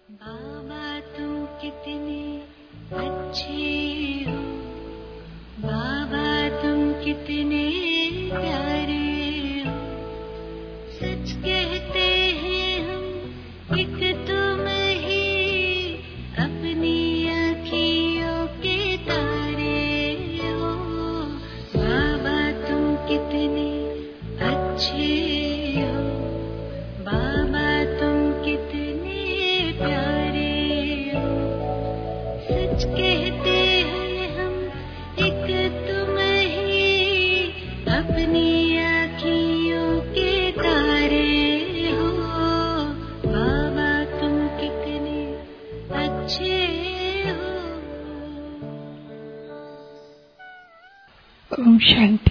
बाबा तुम कितने अच्छे हो, बाबा तुम कितने प्यारे हो। सच कहते हैं हम एक तुम ही अपनी आँखियों के तारे हो। बाबा तुम कितने अच्छे हो, बाबा तुम कितने प्यारे हो। सच कहते हैं हम एक तुम ही अपनी आँखियों के तारे हो। बाबा तुम कितने अच्छे हो। ओम शांति।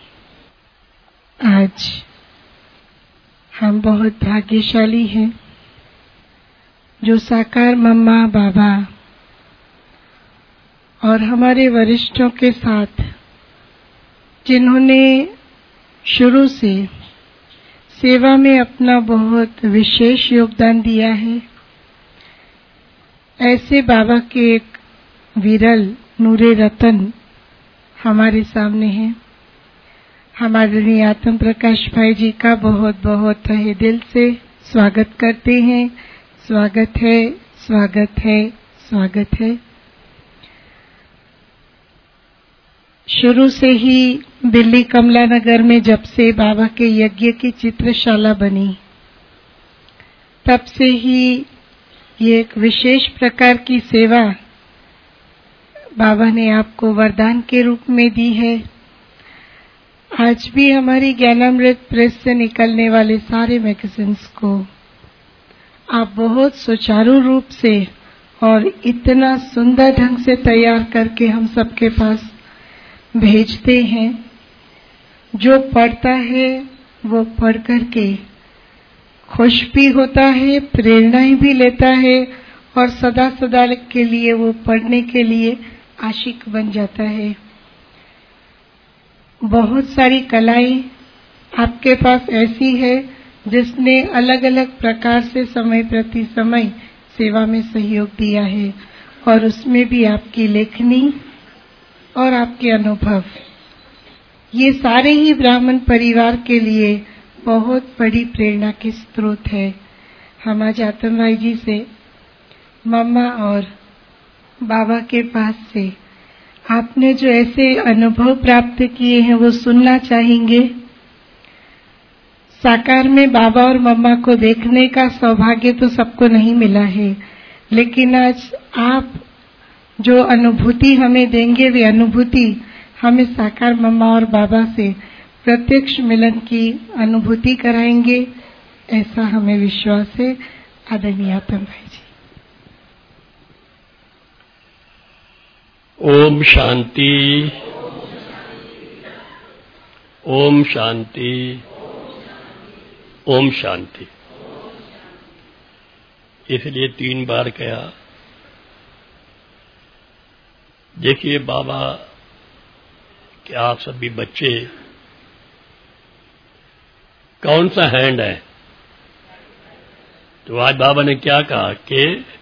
आज हम बहुत भाग्यशाली हैं जो साकार मम्मा बाबा और हमारे वरिष्ठों के साथ, जिन्होंने शुरू से सेवा में अपना बहुत विशेष योगदान दिया है, ऐसे बाबा के एक विरल नूरे रतन हमारे सामने हैं। हमारे आत्म प्रकाश भाई जी का बहुत बहुत तहे दिल से स्वागत करते हैं। स्वागत है, स्वागत है, स्वागत है। शुरू से ही दिल्ली कमला नगर में जब से बाबा के यज्ञ की चित्रशाला बनी, तब से ही ये एक विशेष प्रकार की सेवा बाबा ने आपको वरदान के रूप में दी है। आज भी हमारी ज्ञानामृत प्रेस से निकलने वाले सारे मैगजीन्स को आप बहुत सुचारू रूप से और इतना सुंदर ढंग से तैयार करके हम सबके पास भेजते हैं। जो पढ़ता है वो पढ़ करके खुश भी होता है, प्रेरणाएं भी लेता है और सदा सदा के लिए वो पढ़ने के लिए आशिक बन जाता है। बहुत सारी कलाएं आपके पास ऐसी है जिसने अलग अलग प्रकार से समय प्रति समय सेवा में सहयोग दिया है, और उसमें भी आपकी लेखनी और आपके अनुभव, ये सारे ही ब्राह्मण परिवार के लिए बहुत बड़ी प्रेरणा के स्रोत है। हम आज आत्म भाई जी से, मम्मा और बाबा के पास से आपने जो ऐसे अनुभव प्राप्त किए हैं वो सुनना चाहेंगे। साकार में बाबा और मम्मा को देखने का सौभाग्य तो सबको नहीं मिला है, लेकिन आज आप जो अनुभूति हमें देंगे, वे अनुभूति हमें साकार मम्मा और बाबा से प्रत्यक्ष मिलन की अनुभूति कराएंगे, ऐसा हमें विश्वास है। आदरणीय आत्म भाई जी। ओम शांति, ओम शांति, ओम शांति। इसलिए 3 बार कहा। देखिए बाबा कि आप सभी बच्चे, कौन सा हैंड है? तो आज बाबा ने क्या कहा कि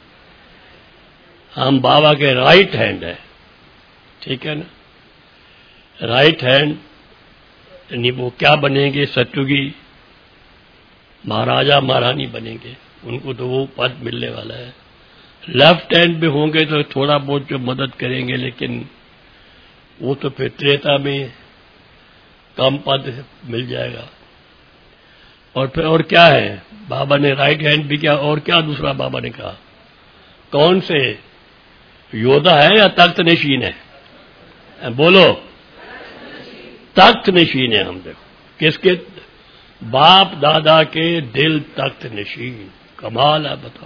हम बाबा के राइट हैंड है। ठीक है ना? राइट हैंड यानी वो क्या बनेंगे? सतयुगी महाराजा महारानी बनेंगे, उनको तो वो पद मिलने वाला है। लेफ्ट हैंड भी होंगे तो थोड़ा बहुत जो मदद करेंगे, लेकिन वो तो फिर त्रेता में कम पद मिल जाएगा। और फिर और क्या है? बाबा ने राइट हैंड भी क्या, और क्या दूसरा बाबा ने कहा? कौन से? योद्धा है या तख्त नशीन है? बोलो। तख्त नशीन है हम। देखो किसके? बाप दादा के दिल तख्त नशीन। कमाल है, बताओ।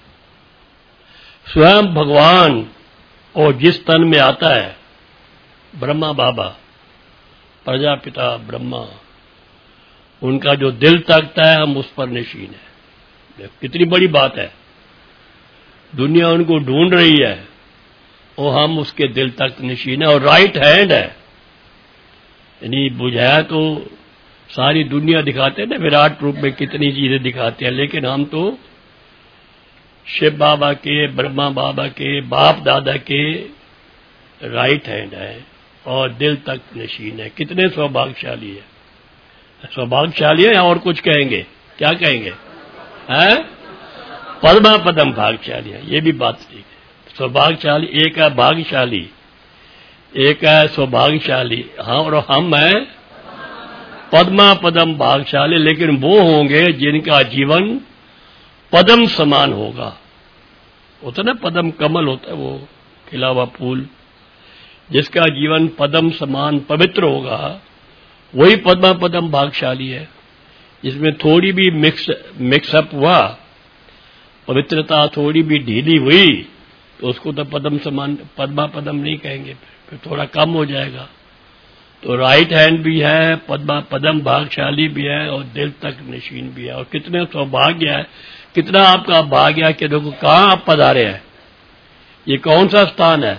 स्वयं भगवान और जिस तन में आता है, ब्रह्मा बाबा, प्रजापिता ब्रह्मा, उनका जो दिल तकता है, हम उस पर नशीन है। कितनी बड़ी बात है। दुनिया उनको ढूंढ रही है और हम उसके दिल तक नशीन है। और राइट हैंड है, यानी बुझाया तो सारी दुनिया दिखाते हैं ना, विराट रूप में कितनी चीजें दिखाते हैं, लेकिन हम तो शिव बाबा के, ब्रह्मा बाबा के, बाप दादा के राइट हैंड है और दिल तक नशीन है। कितने सौभाग्यशाली है, सौभाग्यशाली है या और कुछ कहेंगे? क्या कहेंगे? हैं? पद्मा पदम भाग्यशाली है, ये भी बात ठीक है। सौभाग्यशाली एक है भाग्यशाली, एक है सौभाग्यशाली। हाँ, और हम हैं पद्मा पदम भाग्यशाली, लेकिन वो होंगे जिनका जीवन पदम समान होगा। होता ना पदम, कमल होता है वो खिला हुआ फूल, जिसका जीवन पदम समान पवित्र होगा, वही पद्मा पदम भाग्यशाली है। जिसमें थोड़ी भी मिक्सअप हुआ, पवित्रता थोड़ी भी ढीली हुई, तो उसको तो पदम समान पद्मा पदम नहीं कहेंगे, फिर थोड़ा कम हो जाएगा। तो राइट हैंड भी है, पद्मा पदम भाग्यशाली भी है और दिल तक नशीन भी है। और कितने सौभाग्य है, कितना आपका भाग्य है कि देखो कहां आप पधारे हैं। ये कौन सा स्थान है?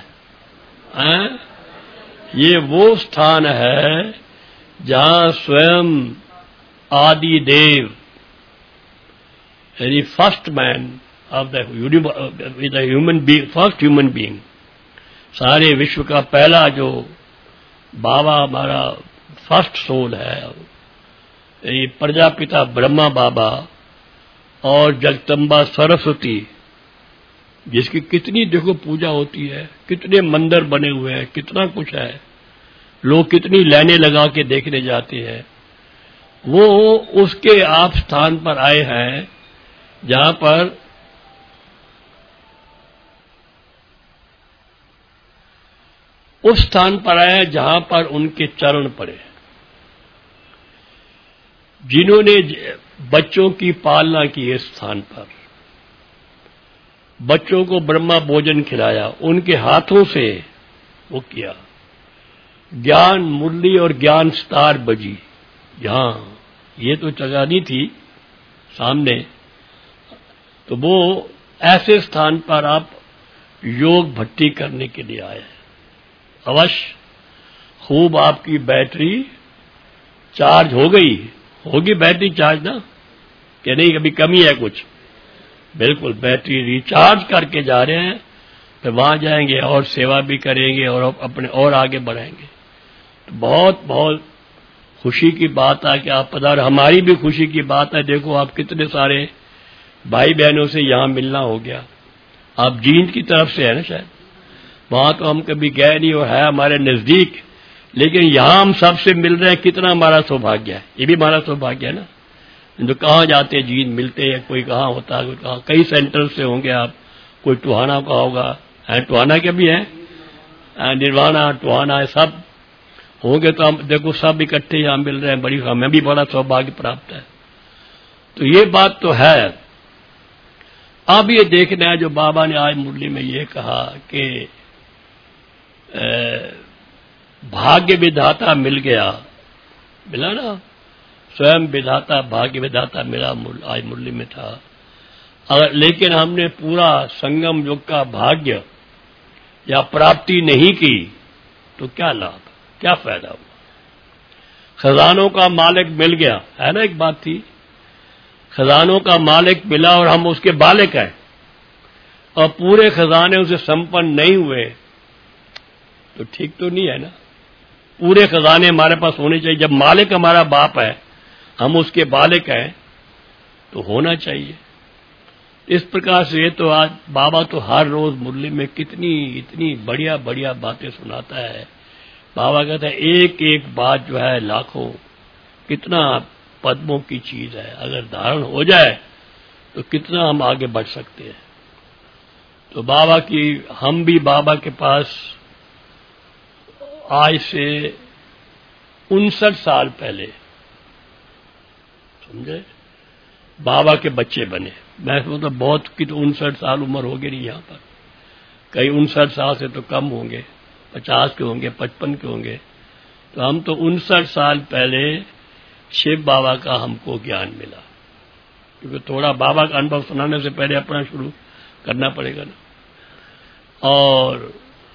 ये वो स्थान है जहां स्वयं आदि देव, यानी first man of the human being, first human being, सारे विश्व का पहला जो बाबा हमारा फर्स्ट सोल है, ये प्रजापिता ब्रह्मा बाबा और जगदम्बा सरस्वती, जिसकी कितनी देखो पूजा होती है, कितने मंदिर बने हुए हैं, कितना कुछ है, लोग कितनी लाइनें लगा के देखने जाते हैं। वो उसके आप स्थान पर आए हैं जहां पर उस स्थान पर आए हैं जहां पर उनके चरण पड़े, जिन्होंने बच्चों की पालना की इस स्थान पर, बच्चों को ब्रह्मा भोजन खिलाया, उनके हाथों से वो किया। ज्ञान मुरली और ज्ञान सितार बजी, यहां ये तो चगानी थी सामने, तो वो ऐसे स्थान पर आप योग भट्टी करने के लिए आए हैं। अवश्य खूब आपकी बैटरी चार्ज हो गई होगी, बैटरी चार्ज ना, कि नहीं कभी कमी है कुछ? बिल्कुल बैटरी रिचार्ज करके जा रहे हैं, फिर वहां जाएंगे और सेवा भी करेंगे और अपने और आगे बढ़ाएंगे। तो बहुत बहुत खुशी की बात है कि आप पधार, हमारी भी खुशी की बात है। देखो आप कितने सारे भाई बहनों से यहां मिलना हो गया। आप जींद की तरफ से है ना शायद, वहां तो हम कभी गए नहीं और है हमारे नजदीक, लेकिन यहां हम सबसे मिल रहे हैं, कितना हमारा सौभाग्य है। ये भी हमारा सौभाग्य है ना। तो कहां जाते जींद मिलते हैं, कोई कहां होता है, कोई कहां, कई सेंटर से होंगे आप, कोई टोहाना का होगा, टोहाना के भी है, निर्वाणा टोहाना सब होंगे। तो हम देखो सब इकट्ठे यहां मिल रहे हैं, बड़ी हमें भी बड़ा सौभाग्य प्राप्त है। तो ये बात तो है। अब ये देखना है जो बाबा ने आज मुरली में ये कहा कि भाग्य विधाता मिल गया, मिला ना, स्वयं विधाता भाग्य विधाता मिला, आज मुरली में था। अगर लेकिन हमने पूरा संगम युग का भाग्य या प्राप्ति नहीं की तो क्या लाभ, क्या फायदा हुआ? खजानों का मालिक मिल गया है ना, एक बात थी, खजानों का मालिक मिला और हम उसके बालिक हैं, और पूरे खजाने उसे संपन्न नहीं हुए तो ठीक तो नहीं है ना। पूरे खजाने हमारे पास होने चाहिए। जब मालिक हमारा बाप है, हम उसके बालिक हैं, तो होना चाहिए। इस प्रकार से तो आज बाबा तो हर रोज मुरली में कितनी इतनी बढ़िया बढ़िया बातें सुनाता है। बाबा कहता है एक एक बात जो है लाखों, कितना पद्मों की चीज है, अगर धारण हो जाए तो कितना हम आगे बढ़ सकते हैं। तो बाबा की, हम भी बाबा के पास आज से 59 साल पहले, समझे, बाबा के बच्चे बने। मैं तो बहुत की तो 59 साल उम्र हो गई नहीं यहां पर, कई 59 साल से तो कम होंगे, 50 के होंगे, 55 के होंगे। तो हम तो 59 साल पहले शिव बाबा का हमको ज्ञान मिला, क्योंकि थोड़ा बाबा का अनुभव सुनाने से पहले अपना शुरू करना पड़ेगा ना। और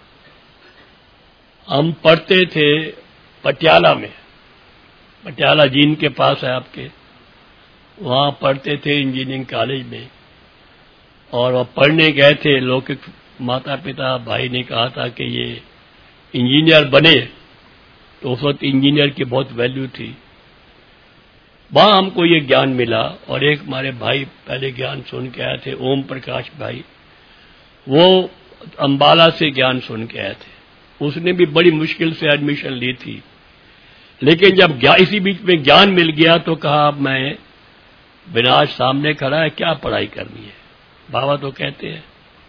हम पढ़ते थे पटियाला में, पटियाला जींद के पास है आपके, वहां पढ़ते थे इंजीनियरिंग कॉलेज में। और वह पढ़ने गए थे। लौकिक माता पिता भाई ने कहा था कि ये इंजीनियर बने, तो उस वक्त इंजीनियर की बहुत वैल्यू थी। वहां हमको ये ज्ञान मिला। और एक हमारे भाई पहले ज्ञान सुन के आए थे, ओम प्रकाश भाई, वो अंबाला से ज्ञान सुन के आए थे। उसने भी बड़ी मुश्किल से एडमिशन ली थी, लेकिन जब इसी बीच में ज्ञान मिल गया तो कहा अब मैं विनाश सामने खड़ा है, क्या पढ़ाई करनी है, बाबा तो कहते हैं।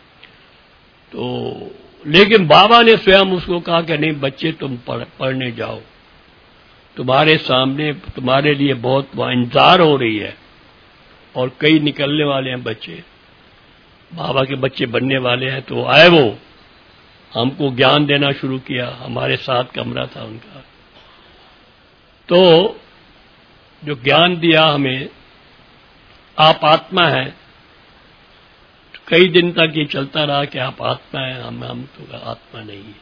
तो लेकिन बाबा ने स्वयं उसको कहा कि नहीं बच्चे तुम पढ़ने जाओ, तुम्हारे सामने तुम्हारे लिए बहुत इंतजार हो रही है, और कई निकलने वाले हैं बच्चे, बाबा के बच्चे बनने वाले हैं। तो आए वो, हमको ज्ञान देना शुरू किया। हमारे साथ कमरा था उनका, तो जो ज्ञान दिया हमें, आप आत्मा हैं। तो कई दिन तक ये चलता रहा कि आप आत्मा हैं, हम तो आत्मा नहीं है,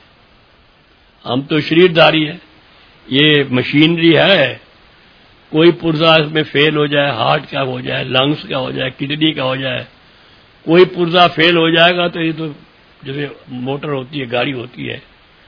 हम तो शरीरधारी है। ये मशीनरी है, कोई पुर्जा इसमें फेल हो जाए, हार्ट का हो जाए, लंग्स का हो जाए, किडनी का हो जाए, कोई पुर्जा फेल हो जाएगा तो ये तो जैसे मोटर होती है, गाड़ी होती है,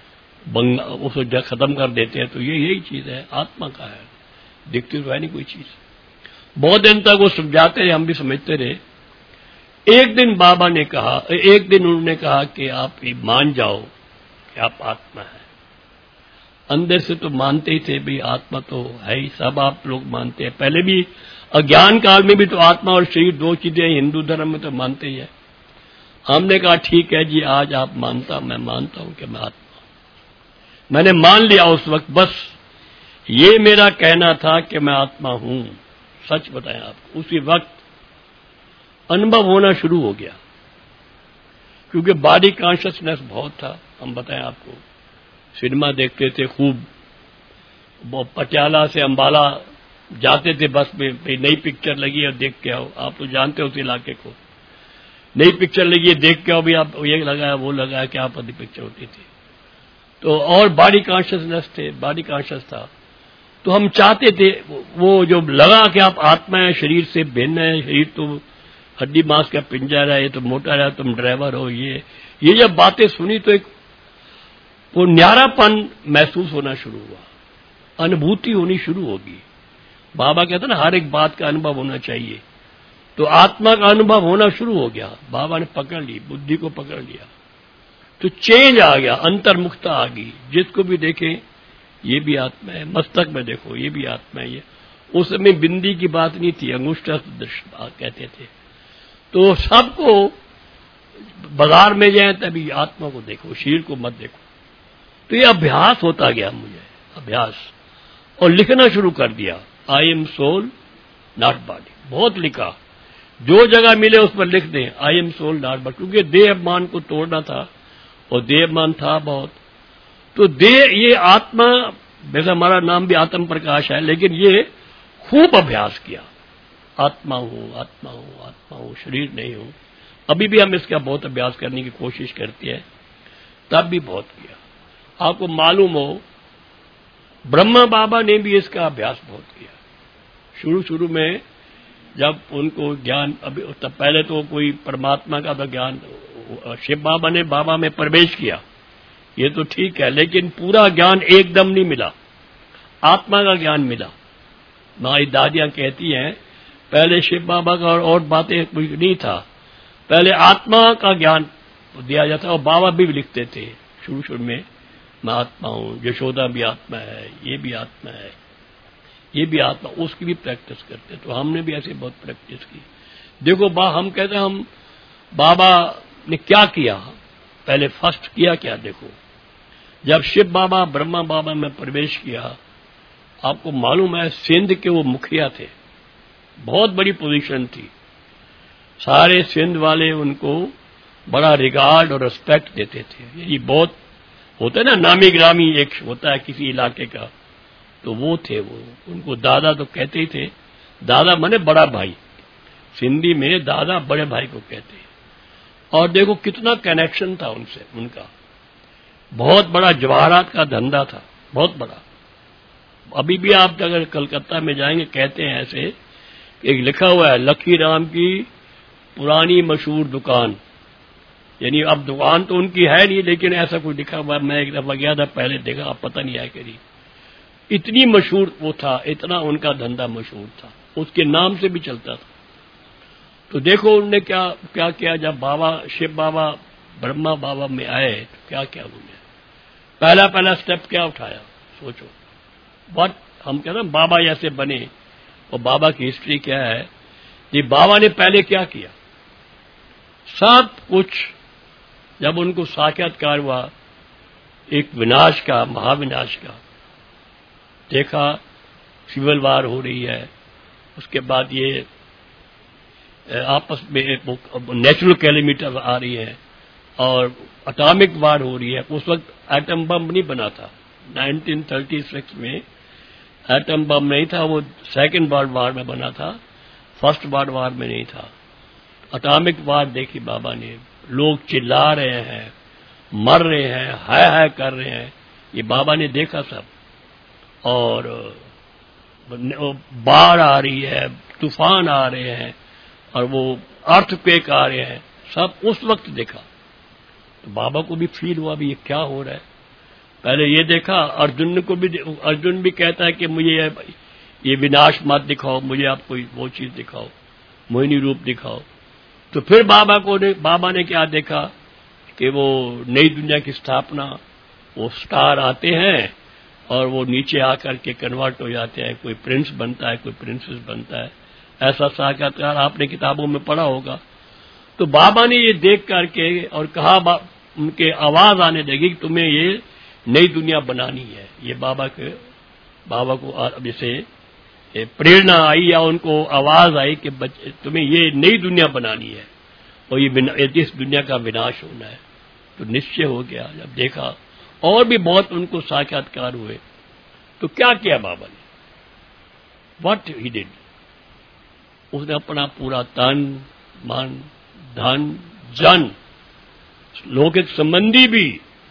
उसको खत्म कर देते हैं। तो ये यही चीज है, आत्मा का है, दिखती तो है नहीं कोई चीज। बहुत दिन तक वो समझाते रहे, हम भी समझते रहे। एक दिन बाबा ने कहा, एक दिन उन्होंने कहा कि आप मान जाओ कि आप आत्मा है। अंदर से तो मानते ही थे भी, आत्मा तो है ही, सब आप लोग मानते हैं। पहले भी अज्ञान काल में भी तो आत्मा और शरीर दो चीजें हिंदू धर्म में तो मानते ही है। हमने कहा ठीक है जी, आज आप मानता, मैं मानता हूं कि मैं आत्मा हूं। मैंने मान लिया उस वक्त, बस ये मेरा कहना था कि मैं आत्मा हूं। सच बताएं आपको, उसी वक्त अनुभव होना शुरू हो गया, क्योंकि बॉडी कॉन्शियसनेस बहुत था। हम बताएं आपको, सिनेमा देखते थे खूब, पटियाला से अंबाला जाते थे बस में, नई पिक्चर लगी है देख के आओ। आप तो जानते हो उस इलाके को, नई पिक्चर लगी है देख के आओ भी, आप ये लगाया वो लगाया, क्या पति पिक्चर होती थी। तो और बॉडी कॉन्शियसनेस थे, बॉडी कॉन्शियस था। तो हम चाहते थे, वो जो लगा कि आप आत्मा है, शरीर से भिन्न है, शरीर तो हड्डी मांस का पिंजर है, ये तो मोटा है, तुम ड्राइवर हो, ये जब बातें सुनी तो एक वो न्यारापन महसूस होना शुरू हुआ, अनुभूति होनी शुरू होगी। बाबा कहते ना हर एक बात का अनुभव होना चाहिए, तो आत्मा का अनुभव होना शुरू हो गया। बाबा ने पकड़ ली, बुद्धि को पकड़ लिया, तो चेंज आ गया, अंतर्मुखता आ गई। जिसको भी देखें ये भी आत्मा है, मस्तक में देखो ये भी आत्मा है। ये उस समय बिंदी की बात नहीं थी, अंगुष्ठा कहते थे। तो सबको बाजार में जाए तभी आत्मा को देखो, शरीर को मत देखो। तो ये अभ्यास होता गया मुझे, अभ्यास। और लिखना शुरू कर दिया, I am soul not body. बहुत लिखा, जो जगह मिले उस पर लिख दें I am soul not body, क्योंकि देह अभिमान को तोड़ना था, और देह अभिमान था बहुत। तो देह, ये आत्मा, वैसे हमारा नाम भी आत्म प्रकाश है, लेकिन ये खूब अभ्यास किया, आत्मा हूं आत्मा हूं आत्मा हूं, शरीर नहीं हूं। अभी भी हम इसका बहुत अभ्यास करने की कोशिश करते हैं, तब भी बहुत किया। आपको मालूम हो, ब्रह्मा बाबा ने भी इसका अभ्यास बहुत किया। शुरू में जब उनको ज्ञान, अभी तब पहले तो कोई परमात्मा का तो ज्ञान, शिव बाबा ने बाबा में प्रवेश किया, ये तो ठीक है, लेकिन पूरा ज्ञान एकदम नहीं मिला, आत्मा का ज्ञान मिला। हमारी दादियां कहती हैं पहले शिव बाबा का और बातें कुछ नहीं था, पहले आत्मा का ज्ञान दिया जाता। और बाबा भी लिखते थे शुरू में, मैं आत्मा हूं, यशोदा भी आत्मा है, ये भी आत्मा है, ये भी आत्मा, उसकी भी प्रैक्टिस करते। तो हमने भी ऐसे बहुत प्रैक्टिस की। देखो हम कहते हैं, हम बाबा ने क्या किया, पहले फर्स्ट किया क्या। देखो जब शिव बाबा ब्रह्मा बाबा में प्रवेश किया, आपको मालूम है सिंध के वो मुखिया थे, बहुत बड़ी पोजीशन थी, सारे सिंध वाले उनको बड़ा रिगार्ड और रिस्पेक्ट देते थे। ये बहुत होता है ना, नामी ग्रामी एक होता है किसी इलाके का, तो वो थे। वो उनको दादा तो कहते ही थे, दादा माने बड़ा भाई, सिंधी में दादा बड़े भाई को कहते हैं। और देखो कितना कनेक्शन था उनसे, उनका बहुत बड़ा जवाहरात का धंधा था, बहुत बड़ा। अभी भी आप अगर कलकत्ता में जाएंगे, कहते हैं ऐसे, एक लिखा हुआ है लकी राम की पुरानी मशहूर दुकान, यानी अब दुकान तो उनकी है नहीं, लेकिन ऐसा कुछ दिखा हुआ, मैं एक दफा गया था, पहले देखा, अब पता नहीं है कि नहीं। इतनी मशहूर वो था, इतना उनका धंधा मशहूर था, उसके नाम से भी चलता था। तो देखो उन्होंने क्या क्या किया, जब बाबा शिव बाबा ब्रह्मा बाबा में आए तो क्या क्या उन्होंने पहला स्टेप क्या उठाया, सोचो। बट हम कहते हैं बाबा जैसे बने, और बाबा की हिस्ट्री क्या है, ये बाबा ने पहले क्या किया, सब कुछ जब उनको साक्षात्कार हुआ एक विनाश का, महाविनाश का, देखा सिविल वार हो रही है, उसके बाद ये आपस में नेचुरल कैलेमिटी आ रही है और एटॉमिक वार हो रही है। उस वक्त एटम बम नहीं बना था, 1936 में एटम बम नहीं था, वो सेकेंड वर्ल्ड वार में बना था, फर्स्ट वर्ल्ड वार में नहीं था। एटॉमिक वार देखी बाबा ने, लोग चिल्ला रहे हैं, मर रहे हैं, हाय कर रहे हैं, ये बाबा ने देखा सब। और बाढ़ आ रही है, तूफान आ रहे हैं, और वो अर्थक्वेक आ रहे हैं, सब उस वक्त देखा। तो बाबा को भी फील हुआ भी ये क्या हो रहा है। पहले ये देखा, अर्जुन भी कहता है कि मुझे ये विनाश मत दिखाओ, मुझे आप कोई वो चीज दिखाओ, मोहिनी रूप दिखाओ। तो फिर बाबा ने क्या देखा कि वो नई दुनिया की स्थापना, वो स्टार आते हैं और वो नीचे आकर के कन्वर्ट हो जाते हैं, कोई प्रिंस बनता है, कोई प्रिंसेस बनता है। ऐसा साक्षात्कार आपने किताबों में पढ़ा होगा। तो बाबा ने ये देख करके और कहा, उनके आवाज आने लगी कि तुम्हें ये नई दुनिया बनानी है। ये बाबा को जैसे प्रेरणा आई या उनको आवाज आई कि तुम्हें ये नई दुनिया बनानी है और ये इस दुनिया का विनाश होना है। तो निश्चय हो गया। जब देखा और भी बहुत उनको साक्षात्कार हुए, तो क्या किया बाबा ने, व्हाट ही डिड, उसने अपना पूरा तन मन धन जन लौकिक संबंधी भी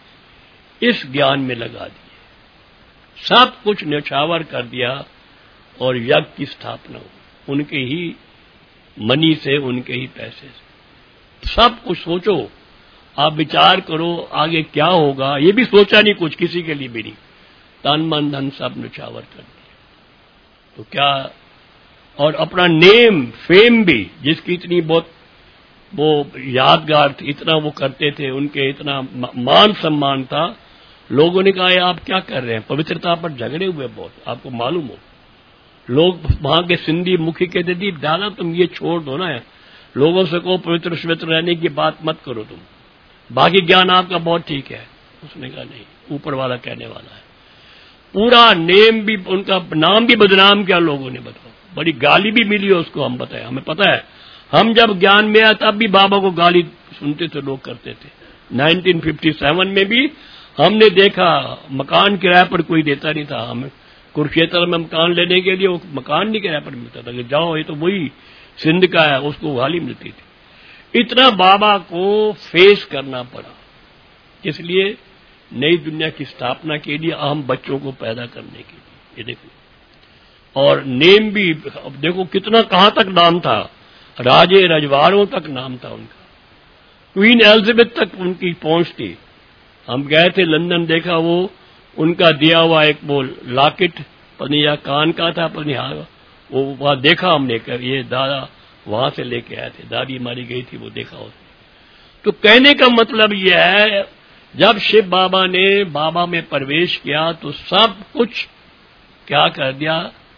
इस ज्ञान में लगा दिए, सब कुछ न्यौछावर कर दिया और यज्ञ की स्थापना हो उनके ही मनी से, उनके ही पैसे से। सब कुछ सोचो, आप विचार करो आगे क्या होगा, ये भी सोचा नहीं कुछ, किसी के लिए भी नहीं, तन मन धन सब न्यौछावर कर दिया। तो क्या, और अपना नेम फेम भी, जिसकी इतनी बहुत वो यादगार थी, इतना वो करते थे, उनके इतना मान सम्मान था, लोगों ने कहा आप क्या कर रहे हैं, पवित्रता पर झगड़े हुए बहुत, आपको मालूम हो। लोग वहां के सिंधी मुखी कहते थे, दादा तुम ये छोड़ दो ना, लोगों से कहो पवित्र श्वेत्र रहने की बात मत करो, तुम बाकी ज्ञान आपका बहुत ठीक है। उसने कहा नहीं, ऊपर वाला कहने वाला है। पूरा नेम भी, उनका नाम भी बदनाम किया लोगों ने, बताओ, बड़ी गाली भी मिली है उसको, हम बताए, हमें पता है। हम जब ज्ञान में आए तब भी बाबा को गाली सुनते थे, लोग करते थे। 1957 में भी हमने देखा, मकान किराए पर कोई देता नहीं था। हमें कुरुक्षेत्र में मकान लेने के लिए वो मकान नहीं किराए पर मिलता था कि जाओ ये तो वही सिंध का है, उसको गाली मिलती थी। इतना बाबा को फेस करना पड़ा, इसलिए नई दुनिया की स्थापना के लिए, अहम बच्चों को पैदा करने के लिए। ये देखो, और नेम भी देखो कितना, कहां तक नाम था, राजे रजवाड़ों तक नाम था उनका, क्वीन एलिजाबेथ तक उनकी पहुंच थी। हम गए थे लंदन, देखा वो उनका दिया हुआ एक वो लॉकेट, पत्नी या कान का था, पत्नी वो वहां देखा हमने, ये दादा वहां से लेके आए थे, दादी हमारी गई थी, वो देखा उसने। तो कहने का मतलब यह है, जब शिव बाबा ने बाबा में प्रवेश किया तो सब कुछ क्या कर दिया,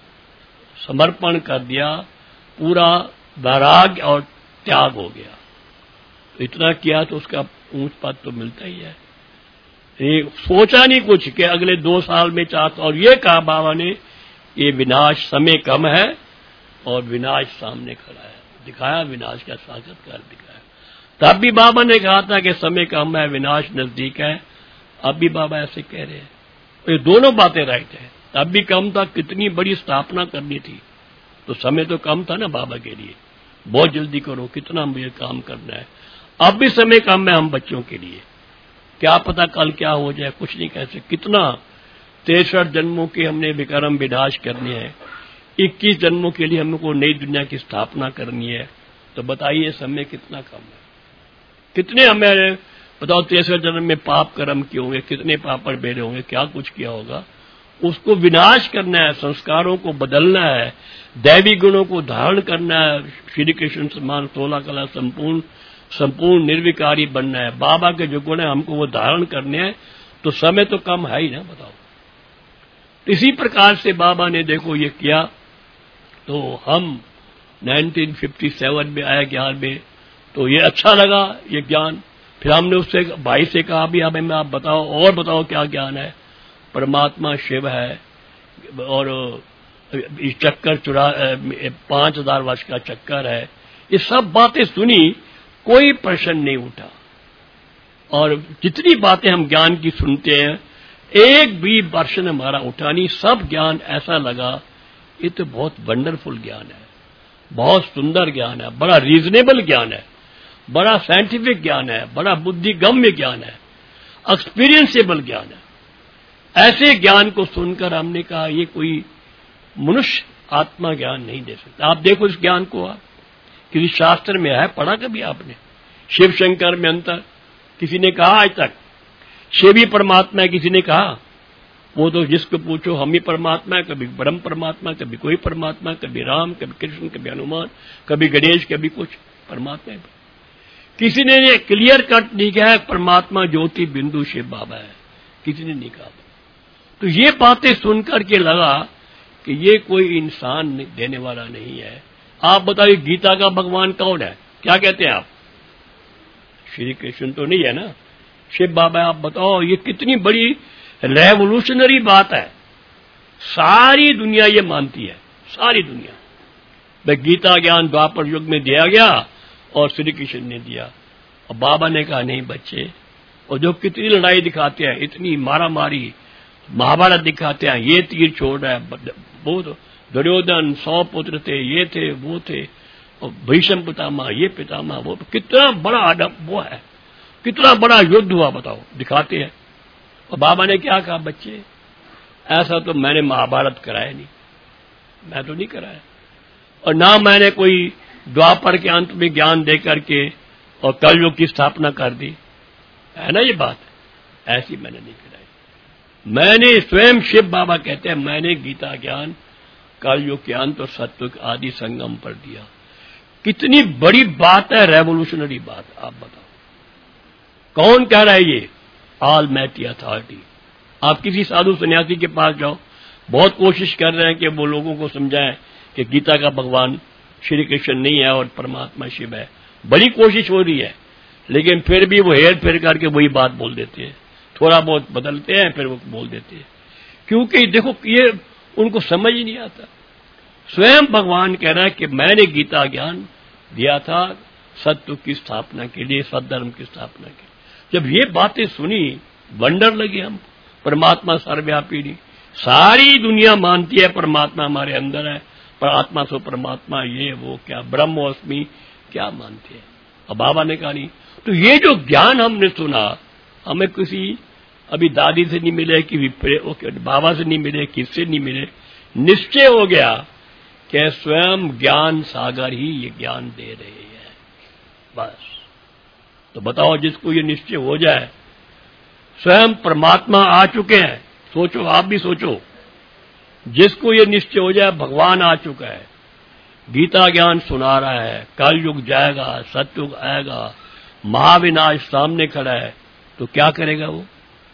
समर्पण कर दिया, पूरा वैराग्य और त्याग हो गया। तो इतना किया तो उसका ऊंच पद तो मिलता ही है। ये सोचा नहीं कुछ कि अगले 2 साल में चाहता, और ये कहा बाबा ने, ये विनाश समय कम है और विनाश सामने खड़ा है, दिखाया विनाश का साक्षात्कार दिखाया। तब भी बाबा ने कहा था कि समय कम है, विनाश नजदीक है, अब भी बाबा ऐसे कह रहे हैं। तो ये दोनों बातें राइट है। तब भी कम था, कितनी बड़ी स्थापना करनी थी, तो समय तो कम था ना बाबा के लिए, बहुत जल्दी करो, कितना मुझे काम करना है। अब भी समय कम है हम बच्चों के लिए, क्या पता कल क्या हो जाए, कुछ नहीं कह सकते। कितना 63 जन्मों के हमने विक्रम विनाश करने हैं, 21 जन्मों के लिए हमको नई दुनिया की स्थापना करनी है, तो बताइए समय कितना कम है। कितने हमें बताओ 63 जन्म में पाप कर्म किए होंगे, कितने पापड़ बेरे होंगे, क्या कुछ किया होगा। उसको विनाश करना है, संस्कारों को बदलना है, दैवी गुणों को धारण करना है, श्री कृष्ण समान 16 कला संपूर्ण निर्विकारी बनना है। बाबा के जो गुण है हमको वो धारण करने हैं, तो समय तो कम है ही ना, बताओ। इसी प्रकार से बाबा ने देखो ये किया। तो हम 1957 में आए ज्ञान में, तो ये अच्छा लगा ये ज्ञान। फिर हमने उससे भाई से कहा भी हमें आप बताओ, और बताओ क्या ज्ञान है। परमात्मा शिव है और इस चक्कर 5000 वर्ष का चक्कर है। ये सब बातें सुनी, कोई प्रश्न नहीं उठा। और जितनी बातें हम ज्ञान की सुनते हैं, एक भी प्रश्न हमारा उठा नहीं। सब ज्ञान ऐसा लगा ये तो बहुत वंडरफुल ज्ञान है, बहुत सुंदर ज्ञान है, बड़ा रीजनेबल ज्ञान है, बड़ा साइंटिफिक ज्ञान है, बड़ा बुद्धिगम्य ज्ञान है, एक्सपीरियंसेबल ज्ञान है। ऐसे ज्ञान को सुनकर हमने कहा ये कोई मनुष्य आत्मा ज्ञान नहीं दे सकता। आप देखो इस ज्ञान को, आप किसी शास्त्र में है, पढ़ा कभी आपने? शिव शंकर में अंतर किसी ने कहा आज तक? शिव ही परमात्मा है किसी ने कहा? वो तो जिसको पूछो हम ही परमात्मा है, कभी ब्रह्म परमात्मा, कभी कोई परमात्मा, कभी राम, कभी कृष्ण, कभी हनुमान, कभी गणेश, कभी कुछ परमात्मा है। किसी ने क्लियर कट नहीं कहा परमात्मा ज्योति बिंदु शिव बाबा है, किसी ने नहीं कहा। तो ये बातें सुनकर के लगा कि ये कोई इंसान देने वाला नहीं है। आप बताइए गीता का भगवान कौन है? क्या कहते हैं आप? श्री कृष्ण तो नहीं है ना, शिव बाबा है। आप बताओ ये कितनी बड़ी रेवोल्यूशनरी बात है। सारी दुनिया ये मानती है, सारी दुनिया। भाई गीता ज्ञान द्वापर युग में दिया गया और श्री कृष्ण ने दिया, और बाबा ने कहा नहीं बच्चे। और जो कितनी लड़ाई दिखाते हैं, इतनी मारा मारी, महाभारत दिखाते हैं, ये तीर छोड़ रहा है, वो दुर्योधन 100 पुत्र थे, ये थे वो थे, और भीष्म पितामह, ये पितामह, वो कितना बड़ा वो है, कितना बड़ा युद्ध हुआ बताओ, दिखाते हैं। और बाबा ने क्या कहा बच्चे, ऐसा तो मैंने महाभारत कराया नहीं, मैं तो नहीं कराया, और ना मैंने कोई द्वापर के अंत में ज्ञान दे करके और कलयुग की स्थापना कर दी, है ना ये बात। ऐसी मैंने नहीं कराई। मैंने स्वयं शिव बाबा कहते हैं मैंने गीता ज्ञान कलयुग के अंत और सत्युग आदि संगम पर दिया। कितनी बड़ी बात है, रेवोल्यूशनरी बात। आप बताओ कौन कह रहा है ये? Almighty authority. आप किसी साधु सन्यासी के पास जाओ, बहुत कोशिश कर रहे हैं कि वो लोगों को समझाएं कि गीता का भगवान श्री कृष्ण नहीं है और परमात्मा शिव है। बड़ी कोशिश हो रही है, लेकिन फिर भी वो हेर फेर करके वही बात बोल देते हैं, थोड़ा बहुत बदलते हैं फिर वो बोल देते हैं। क्योंकि देखो ये उनको समझ ही नहीं आता। स्वयं भगवान कह रहा है कि मैंने गीता ज्ञान दिया था सत्य की स्थापना के लिए, सद्धर्म की स्थापना के लिए। जब ये बातें सुनी वंडर लगी हम, परमात्मा सर्वव्यापी नहीं, सारी दुनिया मानती है परमात्मा हमारे अंदर है, पर आत्मा सो परमात्मा, ये वो क्या ब्रह्मोस्मि क्या मानते हैं। और बाबा ने कहा नहीं। तो ये जो ज्ञान हमने सुना, हमें किसी अभी दादी से नहीं मिले कि बाबा से नहीं मिले, किससे नहीं मिले, निश्चय हो गया कि स्वयं ज्ञान सागर ही ये ज्ञान दे रहे हैं बस। तो बताओ जिसको ये निश्चय हो जाए स्वयं परमात्मा आ चुके हैं, सोचो आप भी सोचो, जिसको ये निश्चय हो जाए भगवान आ चुका है, गीता ज्ञान सुना रहा है, कलयुग जाएगा, सतयुग आएगा, महाविनाश सामने खड़ा है, तो क्या करेगा वो?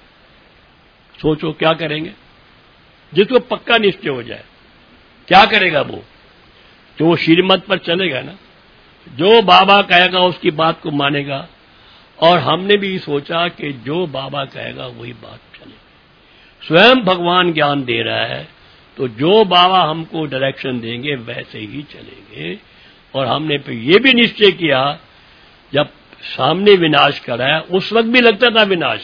सोचो क्या करेंगे? जिसको पक्का निश्चय हो जाए क्या करेगा वो? तो वो श्रीमत पर चलेगा ना, जो बाबा कहेगा उसकी बात को मानेगा। और हमने भी सोचा कि जो बाबा कहेगा वही बात चलेगी। स्वयं भगवान ज्ञान दे रहा है, तो जो बाबा हमको डायरेक्शन देंगे वैसे ही चलेंगे। और हमने फिर ये भी निश्चय किया, जब सामने विनाश करा है, उस वक्त भी लगता था विनाश।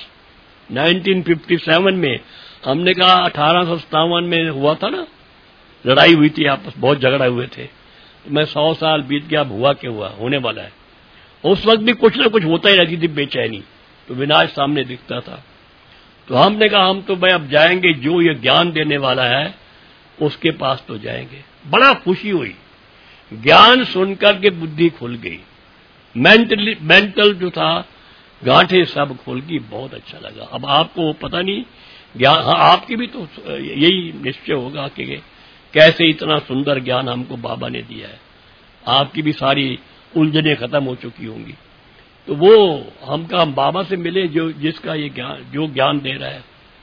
1957 में हमने कहा 1857 में हुआ था ना, लड़ाई हुई थी आपस, बहुत झगड़ा हुए थे। तो मैं 100 साल बीत गया, अब हुआ क्या हुआ, होने वाला है। उस वक्त भी कुछ ना कुछ होता ही रहती थी बेचैनी, तो विनाश सामने दिखता था। तो हमने कहा हम तो भाई अब जाएंगे, जो ये ज्ञान देने वाला है उसके पास तो जाएंगे। बड़ा खुशी हुई ज्ञान सुनकर के बुद्धि खुल गई, मेंटल जो था गांठें सब खुल गई, बहुत अच्छा लगा। अब आपको पता नहीं ज्ञान, हाँ आपकी भी तो यही निश्चय होगा कि कैसे इतना सुंदर ज्ञान हमको बाबा ने दिया है, आपकी भी सारी उलझने खत्म हो चुकी होंगी। तो वो हम बाबा से मिले जो जिसका ये ज्ञान, जो ज्ञान दे रहा है।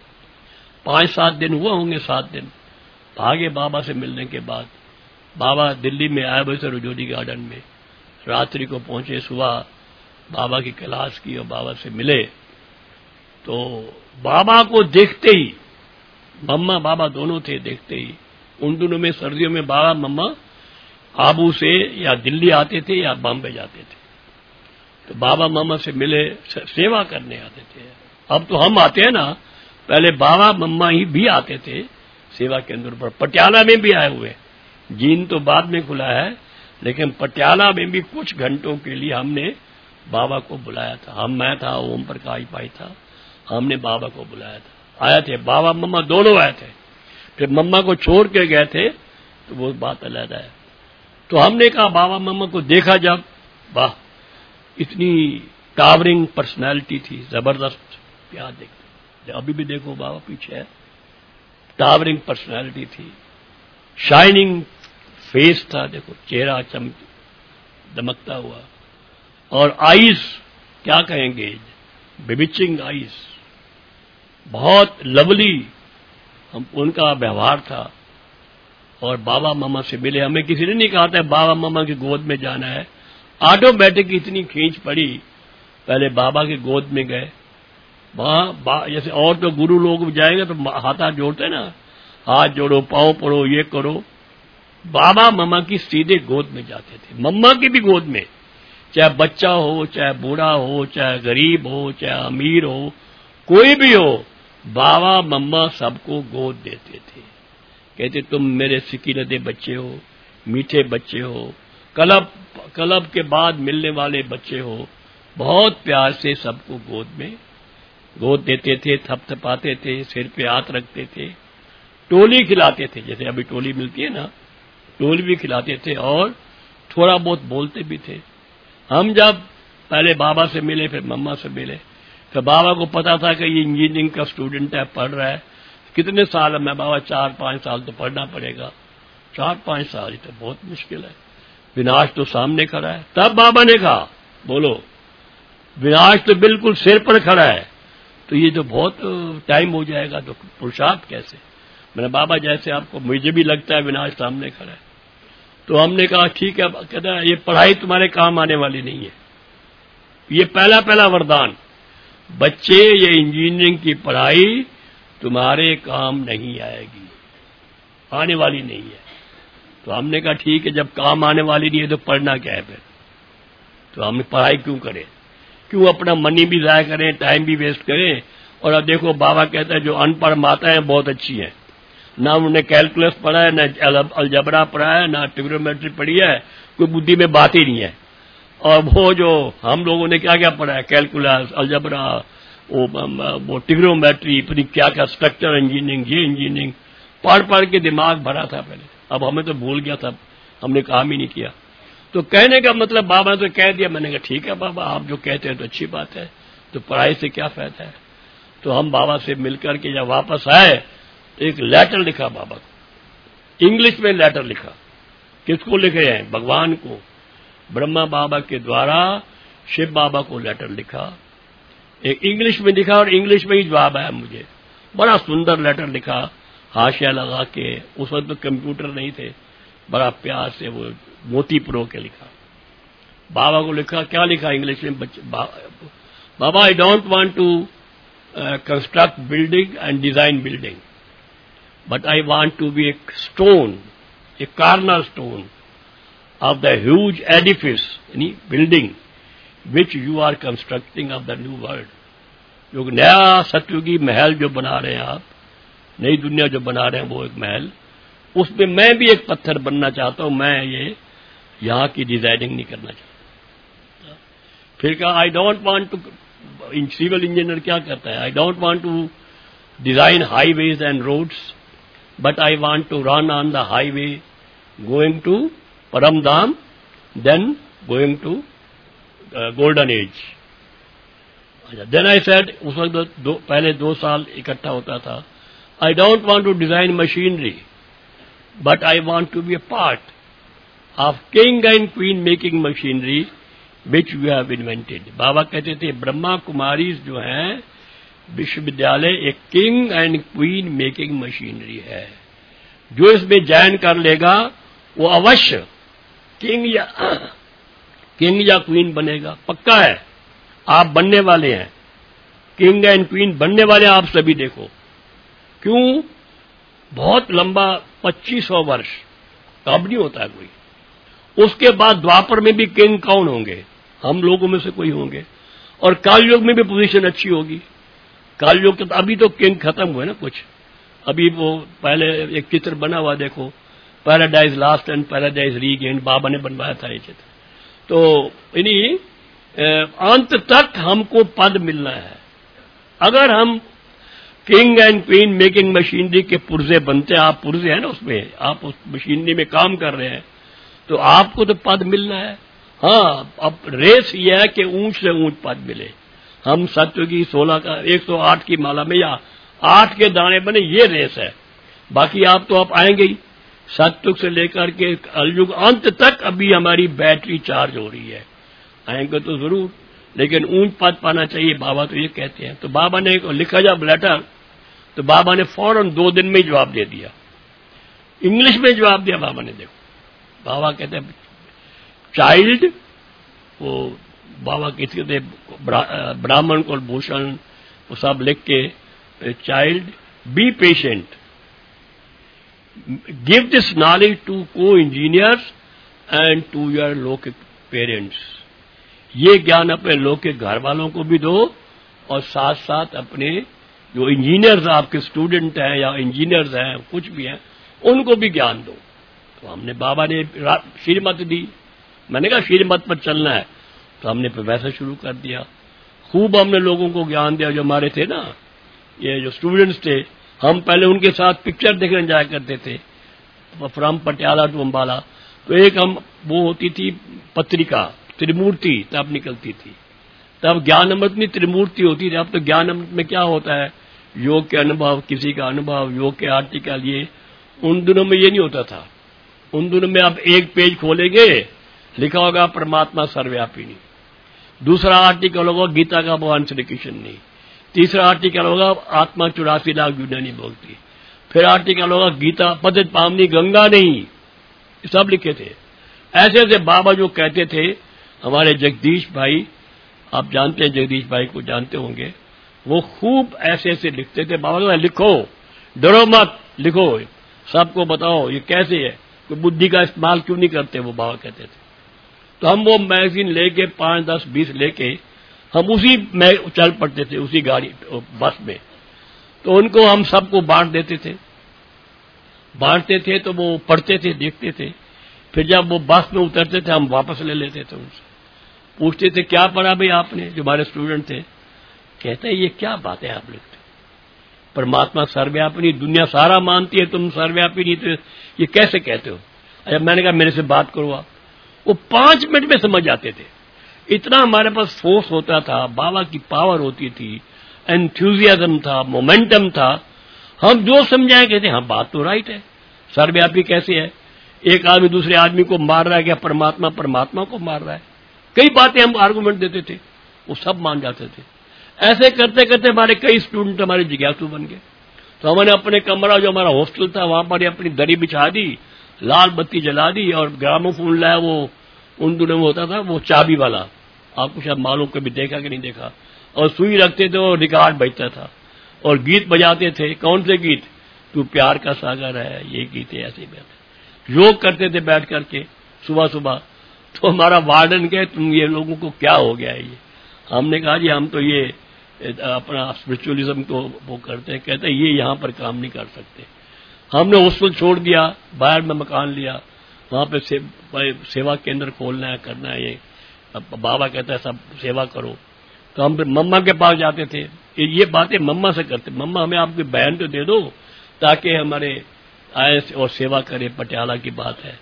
5-7 दिन हुआ होंगे, 7 दिन भागे बाबा से मिलने के बाद। बाबा दिल्ली में आए हुए थे रजौरी गार्डन में, रात्रि को पहुंचे, सुबह बाबा की क्लास की और बाबा से मिले। तो बाबा को देखते ही, मम्मा बाबा दोनों थे, देखते ही उन दिनों में सर्दियों में बाबा मम्मा आबू से या दिल्ली आते थे या बॉम्बे जाते थे। तो बाबा मम्मा से मिले, सेवा करने आते थे। अब तो हम आते हैं ना, पहले बाबा मम्मा ही भी आते थे सेवा केंद्र पर। पटियाला में भी आए हुए, जीन तो बाद में खुला है, लेकिन पटियाला में भी कुछ घंटों के लिए हमने बाबा को बुलाया था। मैं था, ओम प्रकाश भाई था, हमने बाबा को बुलाया था। आए थे बाबा मम्मा दोनों आए थे। फिर मम्मा को छोड़ के गए थे तो वो बात अलग है। तो हमने कहा बाबा मम्मा को देखा जब, वाह इतनी टावरिंग पर्सनैलिटी थी, जबरदस्त। क्या देखते, अभी भी देखो बाबा पीछे है, टावरिंग पर्सनैलिटी थी, शाइनिंग फेस था, देखो चेहरा दमकता हुआ, और आईज क्या कहेंगे, बिविचिंग आईज, बहुत लवली हम उनका व्यवहार था। और बाबा मामा से मिले, हमें किसी ने नहीं कहा था बाबा मामा की गोद में जाना है, ऑटोमेटिक इतनी खींच पड़ी, पहले बाबा की गोद में गए। वहां जैसे और तो गुरु लोग जाएंगे तो हाथ जोड़ते ना, हाथ जोड़ो, पांव पड़ो, ये करो, बाबा मामा की सीधे गोद में जाते थे, मम्मा की भी गोद में, चाहे बच्चा हो, चाहे बूढ़ा हो, चाहे गरीब हो, चाहे अमीर हो, कोई भी हो, बाबा मम्मा सबको गोद देते थे। कहते तुम मेरे सिकीलदे बच्चे हो, मीठे बच्चे हो, कलब के बाद मिलने वाले बच्चे हो। बहुत प्यार से सबको गोद देते थे, थपथपाते थे, सिर पे हाथ रखते थे, टोली खिलाते थे, जैसे अभी टोली मिलती है ना, टोली भी खिलाते थे, और थोड़ा बहुत बोलते भी थे। हम जब पहले बाबा से मिले, फिर मम्मा से मिले, तो बाबा को पता था कि ये इंजीनियरिंग का स्टूडेंट है, पढ़ रहा है। कितने साल है? मैं बाबा 4-5 साल तो पढ़ना पड़ेगा। 4-5 साल ही तो बहुत मुश्किल है, विनाश तो सामने खड़ा है। तब बाबा ने कहा बोलो, विनाश तो बिल्कुल सिर पर खड़ा है, तो ये तो बहुत टाइम हो जाएगा, तो पुरुषार्थ कैसे? मैंने बाबा जैसे आपको, मुझे भी लगता है विनाश सामने खड़ा है। तो हमने कहा ठीक है। कहता है ये पढ़ाई तुम्हारे काम आने वाली नहीं है, ये पहला वरदान, बच्चे ये इंजीनियरिंग की पढ़ाई तुम्हारे काम नहीं आएगी, आने वाली नहीं है। तो हमने कहा ठीक है, जब काम आने वाली नहीं है तो पढ़ना क्या है फिर? तो हमने पढ़ाई क्यों करें, क्यों अपना मनी भी ज़ाया करें, टाइम भी वेस्ट करें। और अब देखो बाबा कहता है जो अनपढ़ माताएं बहुत अच्छी हैं, ना उन्होंने कैलकुलस पढ़ा है, ना अलजबरा पढ़ा है, ना ट्रिग्नोमेट्री पढ़ी है, कोई बुद्धि में बात ही नहीं है। और वो जो हम लोगों ने क्या क्या पढ़ा है, कैलकुलस, अलजबरा, वो ट्रिग्नोमेट्री, फिर क्या क्या स्ट्रक्चर इंजीनियरिंग, ये इंजीनियरिंग पढ़ के दिमाग भरा था पहले, अब हमें तो भूल गया था, हमने काम ही नहीं किया। तो कहने का मतलब बाबा ने तो कह दिया। मैंने कहा ठीक है बाबा, आप जो कहते हैं तो अच्छी बात है, तो पढ़ाई से क्या फायदा है। तो हम बाबा से मिलकर के जब वापस आए तो एक लेटर लिखा बाबा को, इंग्लिश में लेटर लिखा। किसको लिखे हैं? भगवान को, ब्रह्मा बाबा के द्वारा शिव बाबा को लेटर लिखा, एक इंग्लिश में लिखा, और इंग्लिश में ही जवाब आया मुझे। बड़ा सुंदर लेटर लिखा, हाशिया लगा के। उस वक्त तो कंप्यूटर नहीं थे, बड़ा प्यार से वो मोती प्रो के लिखा, बाबा को लिखा। क्या लिखा इंग्लिश में? बाबा I don't want to construct building and design building, but I want to be a stone, a cornerstone of the huge edifice, any building, which you are constructing of the new world. जो नया सतयुगी महल जो बना रहे हैं आप, नई दुनिया जो बना रहे हैं, वो एक महल, उसमें मैं भी एक पत्थर बनना चाहता हूं। मैं ये यहाँ की डिजाइनिंग नहीं करना चाहता। फिर कहा I don't want to, civil engineer क्या करता है, I don't want to design highways and roads, but I want to run on the highway going to Paramdham, then going to golden age. Then I said, उस वक्त पहले 2 साल इकट्ठा होता था. I don't want to design machinery, but I want to be a part of king and queen making machinery which we have invented. बाबा कहते थे ब्रह्मा कुमारीज जो हैं विश्वविद्यालय एक king and queen making machinery है. जो इसमें ज्वाइन कर लेगा वो अवश्य किंग या क्वीन बनेगा. पक्का है, आप बनने वाले हैं, किंग एंड क्वीन बनने वाले आप सभी. देखो क्यों, बहुत लंबा 2500 वर्ष कब नहीं होता है कोई. उसके बाद द्वापर में भी किंग कौन होंगे, हम लोगों में से कोई होंगे. और कालयुग में भी पोजीशन अच्छी होगी. कालयुग के अभी तो किंग खत्म हुए ना कुछ. अभी वो पहले एक चित्र बना हुआ देखो, paradise lost and paradise regained, बाबा ने बनवाया था ये चित्र. तो इन्हीं अंत तक हमको पद मिलना है. अगर हम king and queen making machinery के पुर्जे बनते, आप पुर्जे हैं ना उसमें, आप उस मशीनरी में काम कर रहे हैं, तो आपको तो पद मिलना है. हाँ, अब रेस ये है कि ऊंच से ऊंच पद मिले. हम सत्व की 16 का 108 की माला में या 8 के दाने बने, ये रेस है. बाकी आप तो आप आएंगे ही. सत्युग से लेकर के कलयुग अंत तक अभी हमारी बैटरी चार्ज हो रही है. आएंगे तो जरूर, लेकिन ऊंच पद पाना चाहिए, बाबा तो ये कहते हैं. तो बाबा ने लिखा जब लेटर, तो बाबा ने फौरन 2 दिन में ही जवाब दे दिया. इंग्लिश में जवाब दिया बाबा ने. देखो बाबा कहते हैं चाइल्ड, वो बाबा किसी थे ब्राह्मण को भूषण वो सब लिख के, child be patient, give this knowledge to को इंजीनियर्स एंड टू योर लौकिक पेरेंट्स. ये ज्ञान अपने लौकिक घर वालों को भी दो और साथ साथ अपने जो इंजीनियर्स आपके स्टूडेंट हैं या इंजीनियर्स हैं कुछ भी हैं उनको भी ज्ञान दो. तो हमने बाबा ने श्रीमत दी. मैंने कहा श्रीमत पर चलना है, तो हमने फिर वैसा शुरू कर दिया. खूब हमने लोगों को ज्ञान दिया. जो हमारे थे ना, ये जो स्टूडेंट्स थे, हम पहले उनके साथ पिक्चर देखने जाया करते थे फ्रॉम पटियाला टू अम्बाला. तो एक हम वो होती थी पत्रिका त्रिमूर्ति, तब निकलती थी. तब ज्ञान अमृत में त्रिमूर्ति होती थी. अब तो ज्ञान अमृत में क्या होता है, योग के अनुभव, किसी का अनुभव, योग के आर्टिकल. ये उन दिनों में ये नहीं होता था. उन दिनों में आप एक पेज खोलेंगे, लिखा होगा परमात्मा सर्वव्यापी नहीं. दूसरा आर्टिकल होगा गीता का भगवान श्री कृष्ण नहीं. तीसरा आर्टिकल होगा आत्मा 84 लाख दुनिया नहीं बोलती. फिर आर्टिकल होगा गीता पतित पावनी गंगा नहीं. सब लिखे थे. ऐसे ऐसे बाबा जो कहते थे. हमारे जगदीश भाई, आप जानते हैं जगदीश भाई को जानते होंगे, वो खूब ऐसे ऐसे लिखते थे. बाबा कहते लिखो, डरो मत, लिखो, सबको बताओ ये कैसे है, कोई बुद्धि का इस्तेमाल क्यों नहीं करते, वो बाबा कहते थे. तो हम वो मैगजीन लेके 5, 10, 20 लेके हम उसी में चल पड़ते थे, उसी गाड़ी बस में. तो उनको हम सबको बांटते थे. तो वो पढ़ते थे, देखते थे. फिर जब वो बस में उतरते थे हम वापस ले लेते थे उनसे. पूछते थे क्या पढ़ा भाई आपने, जो हमारे स्टूडेंट थे. कहते हैं ये क्या बात है आप लिखते, परमात्मा सर्वव्यापी नहीं, दुनिया सारा मानती है, तुम सर्वव्यापी नहीं, तो ये कैसे कहते हो. अच्छा मैंने कहा मेरे से बात करो आप. वो 5 मिनट में समझ जाते थे. इतना हमारे पास फोर्स होता था, बाबा की पावर होती थी, एंथुजियाज्म था, मोमेंटम था. हम जो समझाए कहते हाँ बात तो राइट है, सर्वव्यापी कैसे है. एक आदमी दूसरे आदमी को मार रहा है, क्या परमात्मा परमात्मा को मार रहा है. कई बातें हम आर्गुमेंट देते थे, वो सब मान जाते थे. ऐसे करते करते हमारे कई स्टूडेंट हमारे जिज्ञासु बन गए. तो हमने अपने कमरा जो हमारा हॉस्टल था वहां पर अपनी दरी बिछा दी, लाल बत्ती जला दी और ग्रामोफोन लाया. वो उन दिनों में होता था वो चाबी वाला, आपको शायद मालूम, कभी देखा कि नहीं देखा. और सुई रखते थे और रिकॉर्ड बजता था और गीत बजाते थे. कौन से गीत, तू प्यार का सागर है, ये गीत है. ऐसे बैठे योग करते थे बैठ करके सुबह सुबह. तो हमारा वार्डन कहे तुम ये लोगों को क्या हो गया है ये. हमने कहा जी हम तो ये अपना स्पिरिचुअलिज्म को वो करते हैं. कहते हैं ये यहाँ पर काम नहीं कर सकते. हमने हॉस्टल छोड़ दिया, बाहर में मकान लिया, वहां पे सेवा केंद्र खोलना है, करना है. ये बाबा कहता है सब सेवा करो. तो हम मम्मा के पास जाते थे, ये बातें मम्मा से करते. मम्मा हमें आपकी बहन तो दे दो ताकि हमारे आए और सेवा करे, पटियाला की बात है.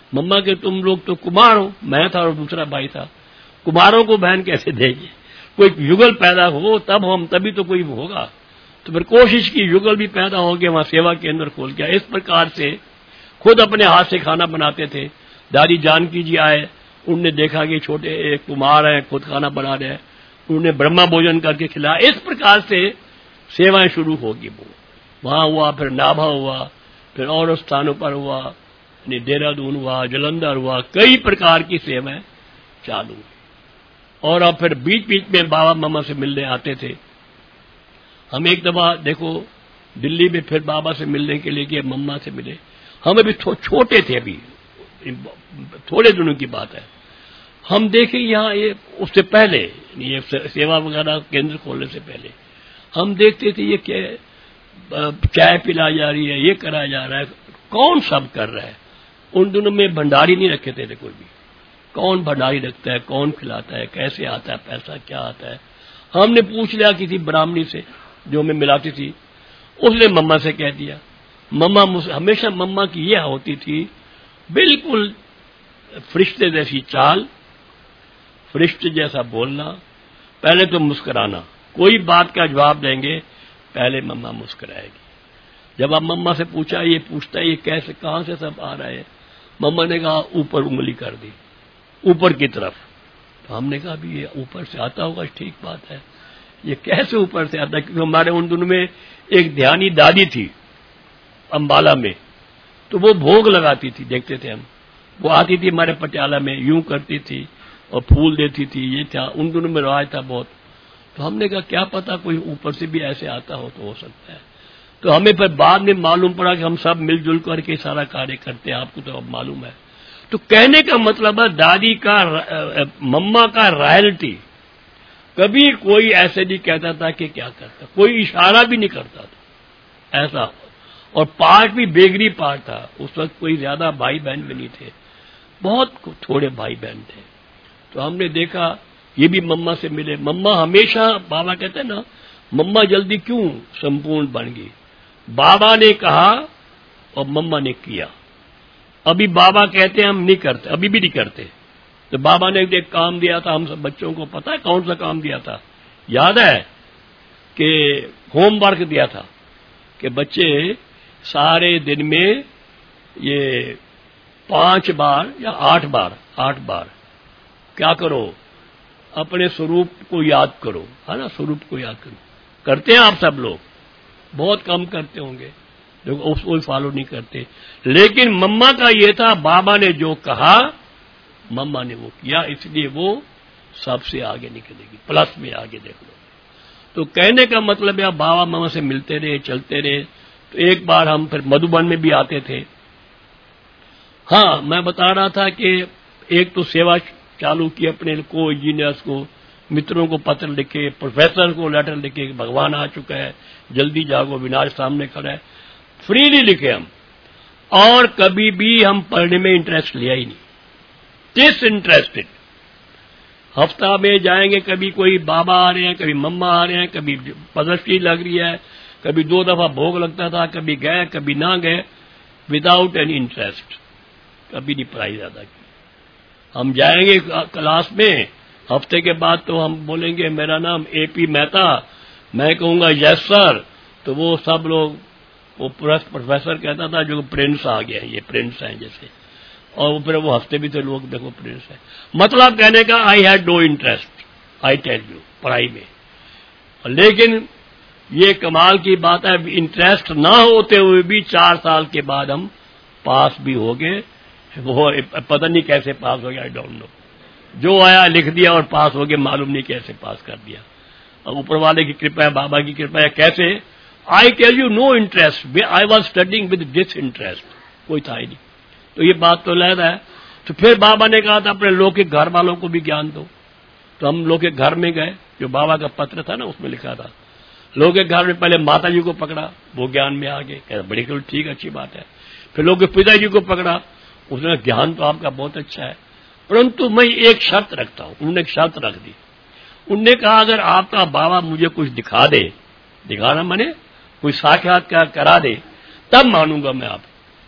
मम्मा के तुम लोग तो कुमार हो, मैं था और दूसरा भाई था, कुमारों को बहन कैसे देंगे? कोई युगल पैदा हो तब हम, तभी तो कोई होगा। तो फिर कोशिश की युगल भी पैदा हो गया, वहां सेवा केंद्र खोल गया। इस प्रकार से खुद अपने हाथ से खाना बनाते थे। दादी जानकी जी आए, उनने देखा कि छोटे एक कुमार हैं, खुद खाना बना रहे हैं, उन्होंने ब्रह्मा भोजन करके खिलाया। इस प्रकार से सेवाएं शुरू होगी। वो वहां हुआ, फिर नाभा हुआ, फिर और स्थानों पर हुआ, देहरादून हुआ, जलंधर हुआ, कई प्रकार की सेवाएं चालू हुई। और अब फिर बीच बीच में बाबा मम्मा से मिलने आते थे। हम एक दफा देखो दिल्ली में फिर बाबा से मिलने के लिए गए, मम्मा से मिले। हम अभी छोटे थे, अभी थोड़े दिनों की बात है। हम देखे यहाँ ये उससे पहले, ये सेवा वगैरह केंद्र खोलने से पहले हम देखते थे ये क्या चाय पिलाई जा रही है, ये कराया जा रहा है, कौन सब कर रहा है। उन दिनों में भंडारी नहीं रखे थे कोई भी। कौन भंडारी रखता है, कौन खिलाता है, कैसे आता है पैसा, क्या आता है। हमने पूछ लिया किसी ब्राह्मणी से जो हमें मिलाती थी, उसने मम्मा से कह दिया। मम्मा हमेशा मम्मा की यह होती थी, बिल्कुल फरिश्ते जैसी चाल, फरिश्ते जैसा बोलना, पहले तो मुस्कुराना, कोई बात का जवाब देंगे पहले मम्मा मुस्कुराएगी। जब आप मम्मा से पूछा, ये पूछता है ये कैसे, कहां से सब आ रहा है, मम्मा ने कहा ऊपर उंगली कर दी, ऊपर की तरफ। तो हमने कहा भी ये ऊपर से आता होगा, ठीक बात है, ये कैसे ऊपर से आता है? क्योंकि हमारे उन दिनों में एक ध्यानी दादी थी अंबाला में, तो वो भोग लगाती थी, देखते थे हम। वो आती थी हमारे पटियाला में, यूं करती थी और फूल देती थी। ये था उन दिनों में रिवाज था बहुत। तो हमने कहा क्या पता कोई ऊपर से भी ऐसे आता हो तो हो सकता है। तो हमें फिर बाद में मालूम पड़ा कि हम सब मिलजुल करके सारा कार्य करते हैं, आपको तो अब मालूम है। तो कहने का मतलब है दादी का, मम्मा का रॉयल्टी, कभी कोई ऐसे नहीं कहता था कि क्या करता, कोई इशारा भी नहीं करता था ऐसा। और पार्ट भी बेगरी पार्ट था, उस वक्त कोई ज्यादा भाई बहन भी नहीं थे, बहुत थोड़े भाई बहन थे। तो हमने देखा ये भी मम्मा से मिले। मम्मा हमेशा, बाबा कहते हैं ना, मम्मा जल्दी क्यों संपूर्ण बन गई, बाबा ने कहा और मम्मा ने किया। अभी बाबा कहते हैं हम नहीं करते, अभी भी नहीं करते। तो बाबा ने एक काम दिया था हम सब बच्चों को, पता है कौन सा काम दिया था? याद है कि होमवर्क दिया था कि बच्चे सारे दिन में ये 5 बार या 8 बार क्या करो, अपने स्वरूप को याद करो, है ना, स्वरूप को याद करो। करते हैं आप सब लोग? बहुत कम करते होंगे, जो उसको फॉलो नहीं करते। लेकिन मम्मा का ये था, बाबा ने जो कहा मम्मा ने वो किया, इसलिए वो सबसे आगे निकलेगी, प्लस में आगे देख लो। तो कहने का मतलब है बाबा मम्मा से मिलते रहे, चलते रहे। तो एक बार हम फिर मधुबन में भी आते थे। हाँ, मैं बता रहा था कि एक तो सेवा चालू की अपने को, इंजीनियर्स को, मित्रों को पत्र लिखे, प्रोफेसर को लेटर लिखे कि भगवान आ चुका है, जल्दी जागो, विनाश सामने खड़ा है, फ्रीली लिखे हम। और कभी भी हम पढ़ने में इंटरेस्ट लिया ही नहीं, डिसइंटरेस्टेड। हफ्ता में जाएंगे, कभी कोई बाबा आ रहे हैं, कभी मम्मा आ रहे हैं, कभी पदश्री लग रही है, कभी 2 दफा भोग लगता था, कभी गए कभी ना गए, विदाउट एनी इंटरेस्ट, कभी नहीं पढ़ाई ज्यादा की। हम जाएंगे क्लास में, हफ्ते के बाद तो हम बोलेंगे मेरा नाम AP मेहता, मैं कहूंगा यस सर, तो वो सब लोग, वो प्रोफेसर कहता था जो प्रिंस आ गया, ये प्रिंस है जैसे, और फिर वो हफ्ते भी थे लोग, देखो प्रिंस है। मतलब कहने का I had no interest, I tell you, पढ़ाई में। लेकिन ये कमाल की बात है, इंटरेस्ट ना होते हुए भी 4 साल के बाद हम पास भी हो गए। वो पता नहीं कैसे पास हो गया, आई डोंट नो, जो आया लिख दिया और पास हो गए, मालूम नहीं कैसे पास कर दिया। अब ऊपर वाले की कृपा है, बाबा की कृपा है। कैसे? I tell you, no interest, I was studying with disinterest, कोई था ही नहीं। तो ये बात तो लहर है। तो फिर बाबा ने कहा था अपने लौकिक घर वालों को भी ज्ञान दो। तो हम लौकिक घर में गए, जो बाबा का पत्र था ना उसमें लिखा था। लौकिक घर में पहले माता जी को पकड़ा, वो ज्ञान में आ गए, कह बड़ी ठीक अच्छी बात है। फिर लौकिक पिताजी को पकड़ा, उसने ज्ञान तो आपका बहुत अच्छा है, परंतु मैं एक शर्त रखता हूं। उन्होंने एक शर्त रख दी। उनने कहा अगर आपका बाबा मुझे कुछ दिखा दे, दिखाना माने कोई साक्षात्कार करा दे, तब मानूंगा मैं आप।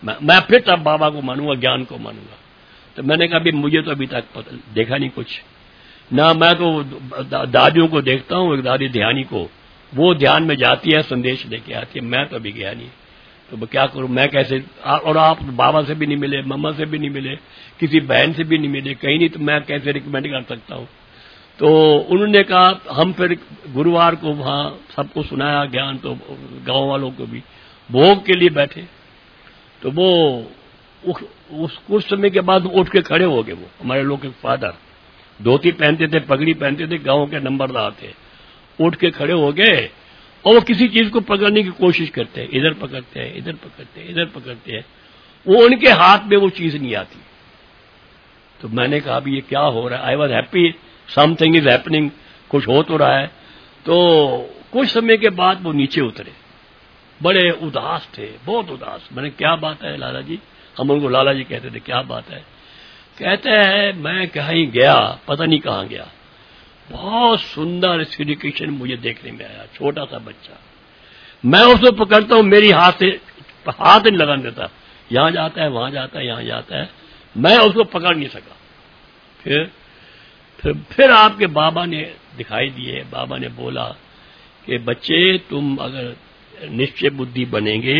मैं फिर तब बाबा को मानूंगा, ज्ञान को मानूंगा। तो मैंने कहा भी मुझे तो अभी तक देखा नहीं कुछ ना, मैं तो दादियों को देखता हूँ, एक दादी ध्यानी को, वो ध्यान में जाती है, संदेश लेके आती है, मैं तो अभी गया नहीं। तो मैं क्या करूं, मैं कैसे, और आप बाबा से भी नहीं मिले, मम्मा से भी नहीं मिले, किसी बहन से भी नहीं मिले, कहीं नहीं, तो मैं कैसे रिकमेंड कर सकता हूं। तो उन्होंने कहा, हम फिर गुरुवार को वहां सबको सुनाया ज्ञान, तो गांव वालों को भी, भोग के लिए बैठे। तो वो उस कुछ समय के बाद उठ के खड़े हो गए। वो हमारे लोग के फादर धोती पहनते थे, पगड़ी पहनते थे, गांव के नंबरदार थे, उठ के खड़े हो गए और वो किसी चीज को पकड़ने की कोशिश करते हैं, इधर पकड़ते हैं, इधर पकड़ते हैं, इधर पकड़ते हैं, वो उनके हाथ में वो चीज नहीं आती। तो मैंने कहा भी ये क्या हो रहा है, I was happy, something is happening, कुछ हो तो रहा है। तो कुछ समय के बाद वो नीचे उतरे, बड़े उदास थे, बहुत उदास। मैंने क्या बात है लाला जी, हम उनको लाला जी कहते थे, क्या बात है? कहते हैं मैं कहीं गया, पता नहीं कहां गया, बहुत सुंदर श्री कृष्ण मुझे देखने में आया, छोटा सा बच्चा, मैं उसको पकड़ता हूं, मेरी हाथ नहीं लगाने देता, यहां जाता है, वहां जाता है, यहां जाता है, मैं उसको पकड़ नहीं सका। फिर आपके बाबा ने दिखाई दिए, बाबा ने बोला कि बच्चे तुम अगर निश्चय बुद्धि बनेंगे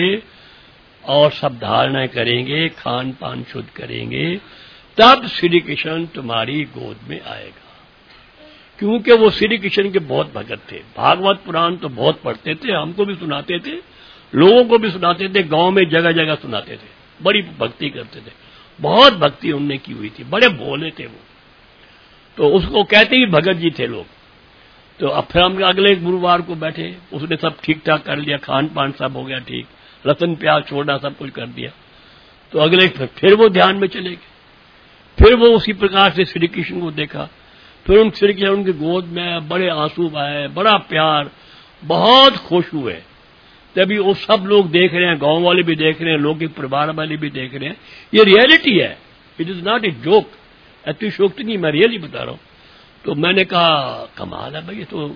और सब धारणाएं करेंगे, खान पान शुद्ध करेंगे, तब श्री कृष्ण तुम्हारी गोद में आएगा। क्योंकि वो श्री कृष्ण के बहुत भगत थे, भागवत पुराण तो बहुत पढ़ते थे, हमको भी सुनाते थे, लोगों को भी सुनाते थे, गांव में जगह जगह सुनाते थे, बड़ी भक्ति करते थे, बहुत भक्ति उनने की हुई थी, बड़े भोले थे वो। तो उसको कहते ही भगत जी थे लोग। तो अब फिर हम अगले गुरुवार को बैठे, उसने सब ठीक ठाक कर लिया, खान पान सब हो गया ठीक, लहसुन प्याज छोड़ा, सब कुछ कर दिया। तो अगले फिर वो ध्यान में चले गए, फिर वो उसी प्रकार से श्री कृष्ण को देखा, फिर उन श्री कृष्ण उनकी गोद में, बड़े आंसू आए, बड़ा प्यार, बहुत खुश हुए। तभी वो सब लोग देख रहे हैं, गांव वाले भी देख रहे हैं, लोग के परिवार वाले भी देख रहे हैं, ये रियलिटी है, it is not a joke, अतिशोक्ति नहीं, मैं रियली बता रहा हूं। तो मैंने कहा कमाल है भाई, तो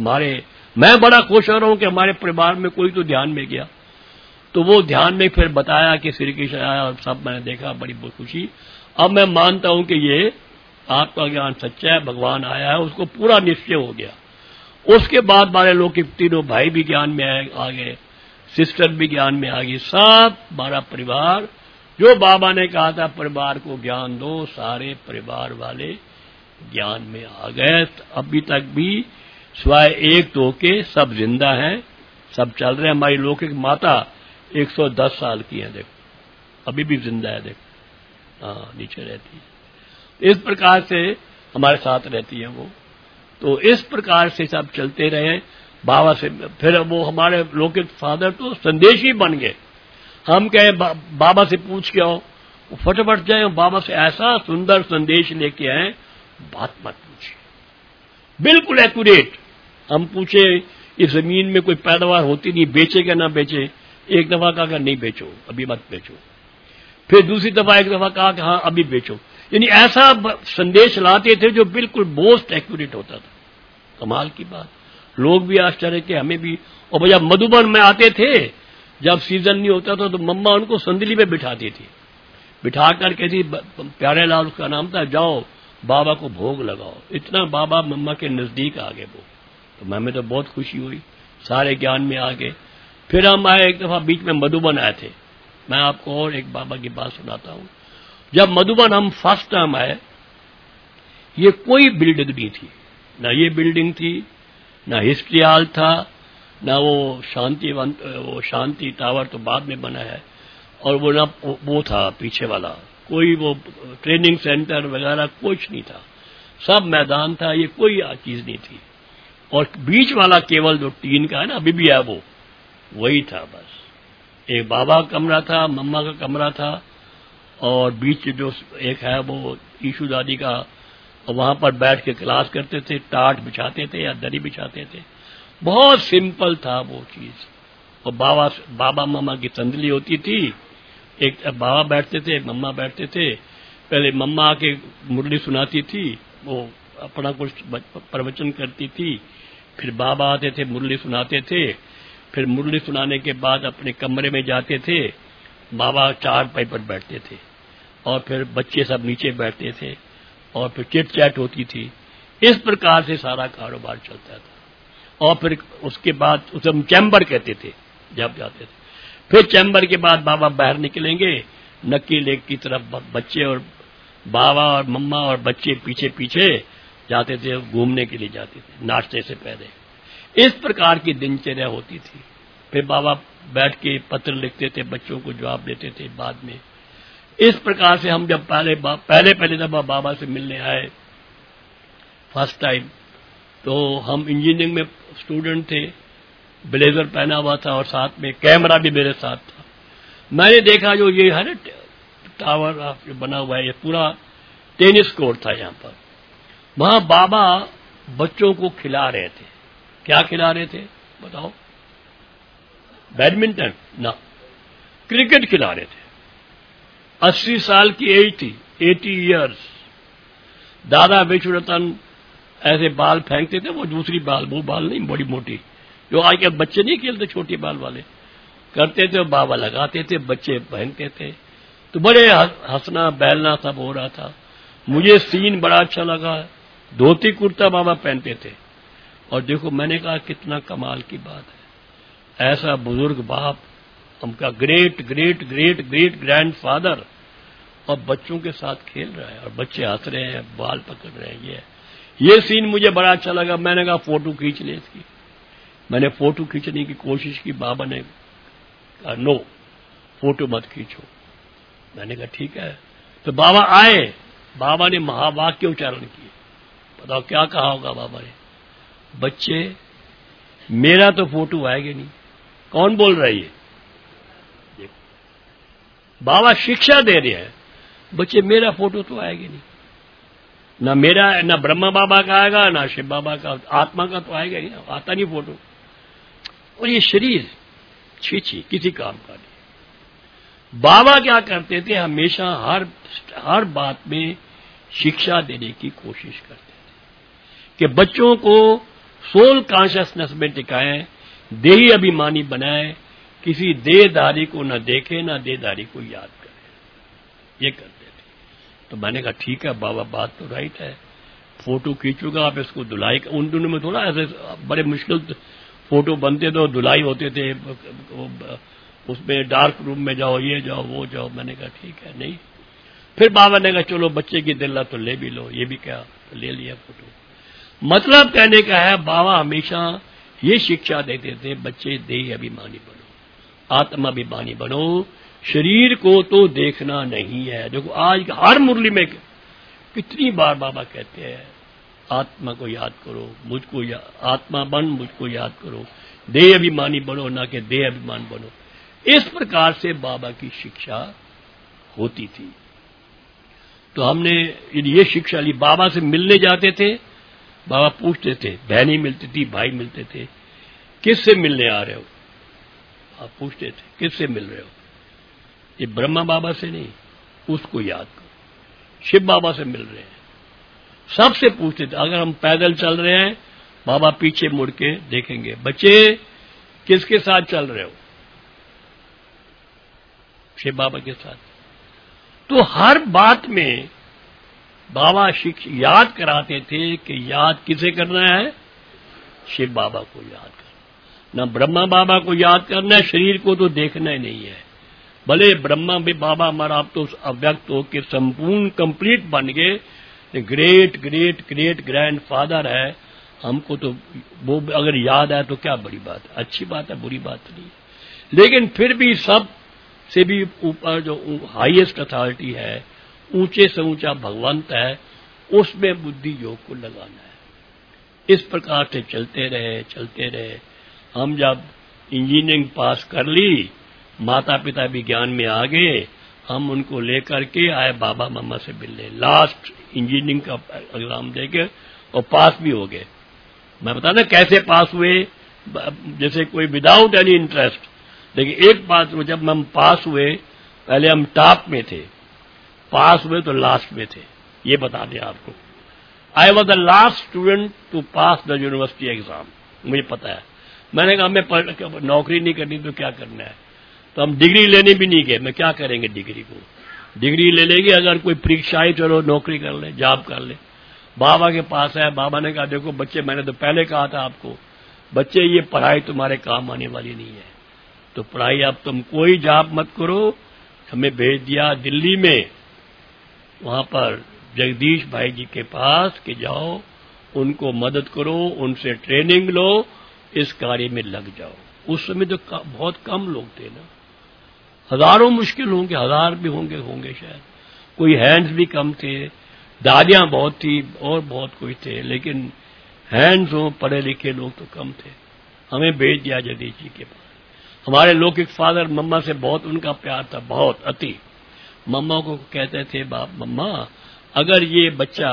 मैं बड़ा खुश हो रहा हूं कि हमारे परिवार में कोई तो ध्यान में गया। तो वो ध्यान में फिर बताया कि श्री कृष्ण आया और सब मैंने देखा, बड़ी खुशी। अब मैं मानता हूं कि ये आपका ज्ञान सच्चा है, भगवान आया है, उसको पूरा निश्चय हो गया। उसके बाद हमारे लोग के तीनों भाई भी ज्ञान में आ गए, सिस्टर भी ज्ञान में आ गई, सब हमारा परिवार, जो बाबा ने कहा था परिवार को ज्ञान दो, सारे परिवार वाले ज्ञान में आ गए। अभी तक भी सिवाय एक दो के सब जिंदा हैं, सब चल रहे हैं। हमारी लौकिक माता 110 साल की है, देखो अभी भी जिंदा है, देखो हाँ नीचे रहती है। इस प्रकार से हमारे साथ रहती है वो। तो इस प्रकार से सब चलते रहे बाबा से। फिर वो हमारे लौकिक फादर तो संदेशी बन गए। हम कहे बाबा से पूछ के आओ, फटाफट जाए बाबा से ऐसा सुंदर संदेश लेके आए, बात मत पूछिए, बिल्कुल एक्यूरेट। हम पूछे इस जमीन में कोई पैदावार होती नहीं, बेचे क्या ना बेचे, एक दफा कहा नहीं बेचो, अभी मत बेचो, फिर दूसरी दफा एक दफा कहा कि हाँ अभी बेचो। यानी ऐसा संदेश लाते थे जो बिल्कुल मोस्ट एक्यूरेट होता था। कमाल की बात, लोग भी आश्चर्य के, हमें भी। और भैया मधुबन में आते थे, जब सीजन नहीं होता था तो मम्मा उनको संदली में बिठाती थी, बिठा कर कहती, प्यारे लाल उसका नाम था, जाओ बाबा को भोग लगाओ। इतना बाबा मम्मा के नजदीक आ गए वो। तो हमें तो बहुत खुशी हुई, सारे ज्ञान में आ गए। फिर हम आए, एक दफा बीच में मधुबन आए थे। मैं आपको और एक बाबा की बात सुनाता हूं। जब मधुबन हम फर्स्ट टाइम आए, ये कोई बिल्डिंग नहीं थी, ना ये बिल्डिंग थी, ना हिस्ट्री हॉल था, ना वो शांति टावर तो बाद में बना है, और वो ना वो था पीछे वाला, कोई वो ट्रेनिंग सेंटर वगैरह कुछ नहीं था, सब मैदान था, ये कोई चीज नहीं थी। और बीच वाला केवल जो टीन का है ना, अभी भी है वो, वही था बस। एक बाबा का कमरा था, मम्मा का कमरा था, और बीच जो एक है वो ईशु दादी का, और वहां पर बैठ के क्लास करते थे, टाट बिछाते थे या दरी बिछाते थे। बहुत सिंपल था वो चीज। और बाबा मम्मा की संदली होती थी, एक बाबा बैठते थे, मम्मा बैठते थे। पहले मम्मा आके मुरली सुनाती थी, वो अपना कुछ प्रवचन करती थी, फिर बाबा आते थे, मुरली सुनाते थे, फिर मुरली सुनाने के बाद अपने कमरे में जाते थे, बाबा चारपाई पर बैठते थे और फिर बच्चे सब नीचे बैठते थे और फिर चिट चैट होती थी। इस प्रकार से सारा कारोबार चलता था। और फिर उसके बाद उसे हम चैम्बर कहते थे जब जाते थे। फिर चैम्बर के बाद बाबा बाहर निकलेंगे, नक्की लेक की तरफ बच्चे और बाबा और मम्मा और बच्चे पीछे पीछे जाते थे, घूमने के लिए जाते थे नाश्ते से पहले। इस प्रकार की दिनचर्या होती थी। फिर बाबा बैठ के पत्र लिखते थे, बच्चों को जवाब देते थे बाद में। इस प्रकार से हम जब पहले दफा बाबा से मिलने आए फर्स्ट टाइम, तो हम इंजीनियरिंग में स्टूडेंट थे, ब्लेजर पहना हुआ था और साथ में कैमरा भी मेरे साथ था। मैंने देखा जो ये है ना टावर जो बना हुआ है, ये पूरा टेनिस कोर्ट था यहाँ पर। वहां बाबा बच्चों को खिला रहे थे। क्या खिला रहे थे बताओ? बैडमिंटन ना, क्रिकेट खिला रहे थे। 80 साल की एज थी, 80 इयर्स। दादा विश्वरतन ऐसे बाल फेंकते थे, वो दूसरी बाल, वो बाल नहीं, बड़ी मोटी, जो आजकल बच्चे नहीं खेलते छोटे बाल वाले, करते थे। बाबा लगाते थे, बच्चे फेंकते थे। तो बड़े हंसना बहलना सब हो रहा था। मुझे सीन बड़ा अच्छा लगा। धोती कुर्ता बाबा पहनते थे। और देखो, मैंने कहा कितना कमाल की बात है, ऐसा बुजुर्ग बाप, उनका great great great great grandfather, और बच्चों के साथ खेल रहा है और बच्चे हंस रहे हैं, बाल पकड़ रहे हैं। ये सीन मुझे बड़ा अच्छा लगा। मैंने कहा फोटो खींच ले इसकी। मैंने फोटो खींचने की कोशिश की। बाबा ने कहा नो, फोटो मत खींचो। मैंने कहा ठीक है। तो बाबा आए, बाबा ने महावाक्य उच्चारण किए। बताओ क्या कहा होगा बाबा ने? बच्चे, मेरा तो फोटो आएगा नहीं। कौन बोल रहा है ये? बाबा शिक्षा दे रहे हैं, बच्चे मेरा फोटो तो आएगा नहीं। ना मेरा, ना ब्रह्मा बाबा का आएगा, ना शिव बाबा का, आत्मा का तो आएगा ही ना, आता नहीं फोटो। और ये शरीर छी छी, किसी काम का नहीं। बाबा क्या करते थे, हमेशा हर बात में शिक्षा देने की कोशिश करते थे कि बच्चों को सोल कॉन्शियसनेस में टिकाएं, देही अभिमानी बनाएं, किसी देहधारी को न देखे, न देहधारी को याद करे। ये करते थे। तो मैंने कहा ठीक है बाबा, बात तो राइट है। फोटो खींचूंगा, आप इसको धुलाई। उन दिनों में थोड़ा ऐसे बड़े मुश्किल फोटो बनते थे, धुलाई होते थे, उसमें डार्क रूम में जाओ, ये जाओ, वो जाओ। मैंने कहा ठीक है। नहीं, फिर बाबा ने कहा चलो बच्चे की दिल तो ले भी लो। ये भी क्या, तो ले लिया फोटो। मतलब कहने का है, बाबा हमेशा ये शिक्षा देते थे, बच्चे देही अभिमानी बनो, आत्मा अभिमानी बनो, शरीर को तो देखना नहीं है। देखो आज हर मुरली में कितनी बार बाबा कहते हैं, आत्मा को याद करो, मुझको आत्मा बन, मुझको याद करो, देह अभिमानी बनो, ना कि देह अभिमान बनो। इस प्रकार से बाबा की शिक्षा होती थी। तो हमने ये शिक्षा ली। बाबा से मिलने जाते थे, बाबा पूछते थे, बहनें मिलती थी, भाई मिलते थे, किससे मिलने आ रहे हो? आप पूछते थे किससे मिल रहे हो? ये ब्रह्मा बाबा से नहीं, उसको याद करो। शिव बाबा से मिल रहे हैं, सबसे पूछते थे। अगर हम पैदल चल रहे हैं, बाबा पीछे मुड़ के देखेंगे, बच्चे किसके साथ चल रहे हो? शिव बाबा के साथ। तो हर बात में बाबा याद कराते थे कि याद किसे करना है? शिव बाबा को याद करना, ना ब्रह्मा बाबा को याद करना है। शरीर को तो देखना ही नहीं है। भले ब्रह्मा भी बाबा हमारा आप तो अव्यक्त हो के संपूर्ण कंप्लीट बन गए, great great great grandfather है, हमको तो वो अगर याद आए तो क्या बड़ी बात है, अच्छी बात है, बुरी बात नहीं है। लेकिन फिर भी सब से भी ऊपर जो हाईएस्ट अथॉरिटी है, ऊंचे से ऊंचा भगवंत है, उसमें बुद्धि योग को लगाना है। इस प्रकार से चलते रहे। हम जब इंजीनियरिंग पास कर ली, माता पिता भी ज्ञान में आ गए, हम उनको लेकर के आए बाबा मम्मा से मिलने। लास्ट इंजीनियरिंग का एग्जाम देके और पास भी हो गए। मैं बता ना कैसे पास हुए, जैसे कोई विदाउट एनी इंटरेस्ट। लेकिन एक बात, जब हम पास हुए, पहले हम टॉप में थे, पास हुए तो लास्ट में थे। ये बता दें आपको, I was the last student to pass the university exam. मुझे पता है। मैंने कहा हमें नौकरी नहीं करनी तो क्या करना है? तो हम डिग्री लेने भी नहीं गए। मैं क्या करेंगे डिग्री को, डिग्री ले लेंगे अगर कोई परीक्षाएं, चलो नौकरी कर ले, जॉब कर ले। बाबा के पास है, बाबा ने कहा देखो बच्चे, मैंने तो पहले कहा था आपको, बच्चे ये पढ़ाई तुम्हारे काम आने वाली नहीं है, तो पढ़ाई अब तुम कोई जॉब मत करो। हमें भेज दिया दिल्ली में, वहां पर जगदीश भाई जी के पास कि जाओ उनको मदद करो, उनसे ट्रेनिंग लो, इस कार्य में लग जाओ। उस समय तो बहुत कम लोग थे ना, हजारों मुश्किल होंगे, हजार भी होंगे शायद, कोई हैंड्स भी कम थे, दादियां बहुत थी और बहुत कोई थे, लेकिन हैंड्स हो पढ़े लिखे लोग तो कम थे। हमें भेज दिया जगदीश जी के पास। हमारे लौकिक फादर मम्मा से बहुत उनका प्यार था, बहुत अति। मम्मा को कहते थे बाप मम्मा अगर ये बच्चा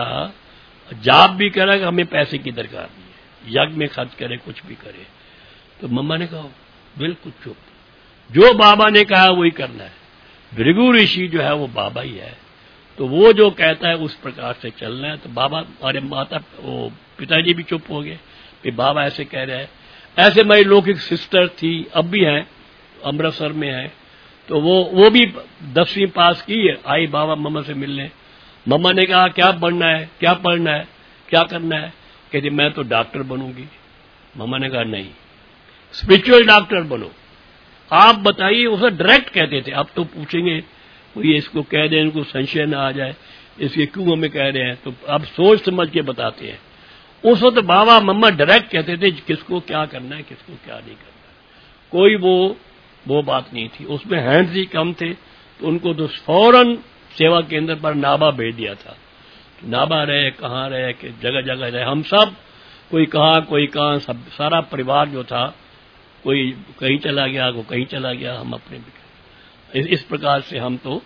जॉब भी करेगा हमें पैसे की दरकार नहीं है, यज्ञ में खर्च करे, कुछ भी करे। तो मम्मा ने कहा बिल्कुल चुप, जो बाबा ने कहा वही करना है। भृगु ऋषि जो है वो बाबा ही है, तो वो जो कहता है उस प्रकार से चलना है। तो बाबा, हमारे वो पिताजी भी चुप हो गए कि बाबा ऐसे कह रहे हैं। ऐसे मेरी लौकिक सिस्टर थी, अब भी हैं, अमृतसर में है, तो वो भी 10वीं पास की, आई बाबा मम्मा से मिलने। मम्मा ने कहा क्या पढ़ना है, क्या पढ़ना है, क्या करना है? कहती मैं तो डॉक्टर बनूंगी। मम्मा ने कहा नहीं, स्पिरिचुअल डॉक्टर बनो, आप बताइए। उसे डायरेक्ट कहते थे, अब तो पूछेंगे कोई इसको कह दे, इनको संशय न आ जाए इसके क्यों हमें कह रहे हैं, तो अब सोच समझ के बताते हैं। उस वक्त बाबा मम्मा डायरेक्ट कहते थे किसको क्या करना है, किसको क्या नहीं करना है। कोई वो बात नहीं थी। उसमें हैंड्स ही कम थे, तो उनको तो फौरन सेवा केंद्र पर नाभा भेज दिया था। नाभा रहे, कहाँ रहे, कि जगह जगह रहे, हम सब, कोई कहाँ, सब सारा परिवार जो था, कोई कहीं चला गया, कोई कहीं चला गया, हम अपने इस प्रकार से हम तो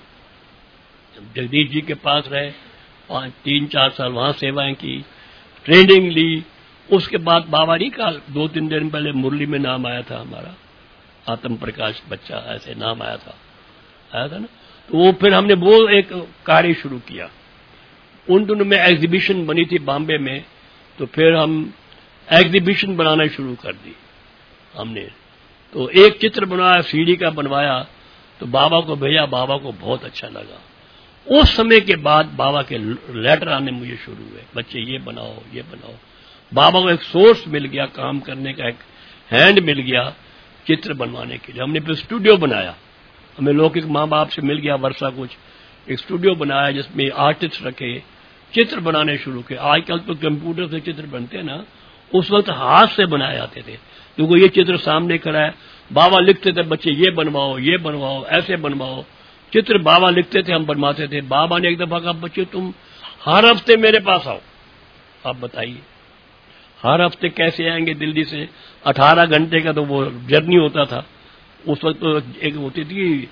जगदीश जी के पास रहे, 3-4 साल वहां सेवाएं की, ट्रेनिंग ली। उसके बाद बाबा नहीं कहा 2-3 दिन पहले मुरली में नाम आया था हमारा, आत्म प्रकाश बच्चा ऐसे नाम आया था ना। तो वो फिर हमने वो एक कार्य शुरू किया। उन दिनों में एग्जीबिशन बनी थी बॉम्बे में, तो फिर हम एग्जीबिशन बनाना शुरू कर दी हमने। तो एक चित्र बनाया, सीढ़ी का बनवाया, तो बाबा को भेजा, बाबा को बहुत अच्छा लगा। उस समय के बाद बाबा के लेटर आने मुझे शुरू हुए, बच्चे ये बनाओ, ये बनाओ। बाबा को एक सोर्स मिल गया, काम करने का एक हैंड मिल गया चित्र बनवाने के लिए। हमने फिर स्टूडियो बनाया, हमें लौकिक माँ बाप से मिल गया वर्षा कुछ, एक स्टूडियो बनाया जिसमें आर्टिस्ट रखे, चित्र बनाने शुरू किए। आजकल तो कंप्यूटर से चित्र बनते हैं ना, उस वक्त हाथ से बनाए जाते थे। क्योंकि ये चित्र सामने खड़ा है, बाबा लिखते थे बच्चे ये बनवाओ, ये बनवाओ, ऐसे बनवाओ। चित्र बाबा लिखते थे, हम बनवाते थे। बाबा ने एक दफा कहा बच्चे तुम हर हफ्ते मेरे पास आओ। आप बताइए हर हफ्ते कैसे आएंगे दिल्ली से? 18 घंटे का तो वो जर्नी होता था। उस वक्त तो एक होती थी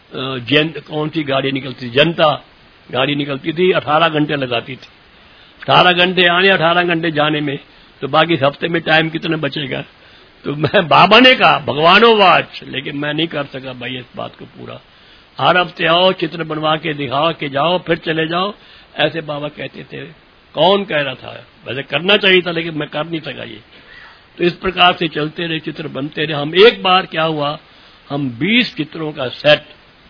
कौन सी गाड़ी निकलती थी, जनता गाड़ी निकलती थी, 18 घंटे लगाती थी। 18 घंटे आने, 18 घंटे जाने में, तो बाकी हफ्ते में टाइम कितना बचेगा? तो मैं, बाबा ने कहा भगवानो वाच, लेकिन मैं नहीं कर सका भाई इस बात को पूरा। हर हफ्ते आओ, चित्र बनवा के दिखा के जाओ, फिर चले जाओ, ऐसे बाबा कहते थे। कौन कह रहा था? वैसे करना चाहिए था, लेकिन मैं कर नहीं सका ये। तो इस प्रकार से चलते रहे, चित्र बनते रहे। हम एक बार क्या हुआ, हम 20 चित्रों का सेट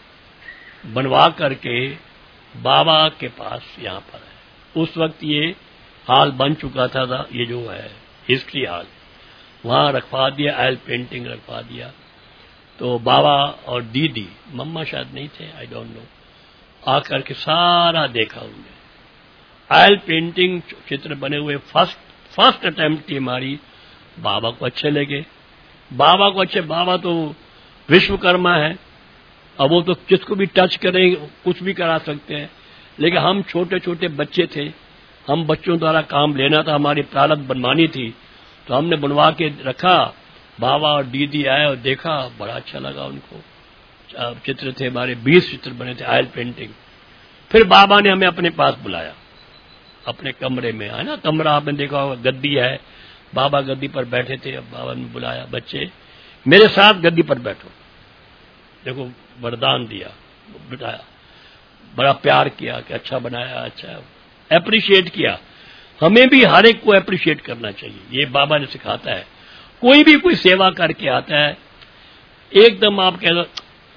बनवा करके बाबा के पास यहाँ पर है। उस वक्त ये हॉल बन चुका था, ये जो है हिस्ट्री हॉल, वहां रखवा दिया, ऑयल पेंटिंग रखवा दिया। तो बाबा और दीदी, मम्मा शायद नहीं थे, आई डोंट नो, आकर के सारा देखा उन्होंने। ऑयल पेंटिंग चित्र बने हुए फर्स्ट अटेम्प्ट थी हमारी। बाबा को अच्छे लगे, बाबा को अच्छे। बाबा तो विश्वकर्मा है, अब वो तो किसको भी टच करें, कुछ भी करा सकते हैं। लेकिन हम छोटे छोटे बच्चे थे, हम बच्चों द्वारा काम लेना था, हमारी प्रारब्ध बनवानी थी, तो हमने बनवा के रखा। बाबा और दीदी आए और देखा, बड़ा अच्छा लगा उनको। चित्र थे हमारे, 20 चित्र बने थे, ऑयल पेंटिंग। फिर बाबा ने हमें अपने पास बुलाया, अपने कमरे में, है ना कमरा आपने देखा होगा, गद्दी है, बाबा गद्दी पर बैठे थे। अब बाबा ने बुलाया, बच्चे मेरे साथ गद्दी पर बैठो। देखो वरदान दिया, बिठाया, बड़ा प्यार किया कि अच्छा बनाया, अच्छा एप्रिशिएट किया। हमें भी हर एक को एप्रिशिएट करना चाहिए, ये बाबा ने सिखाता है। कोई भी कोई सेवा करके आता है, एकदम आप कह दो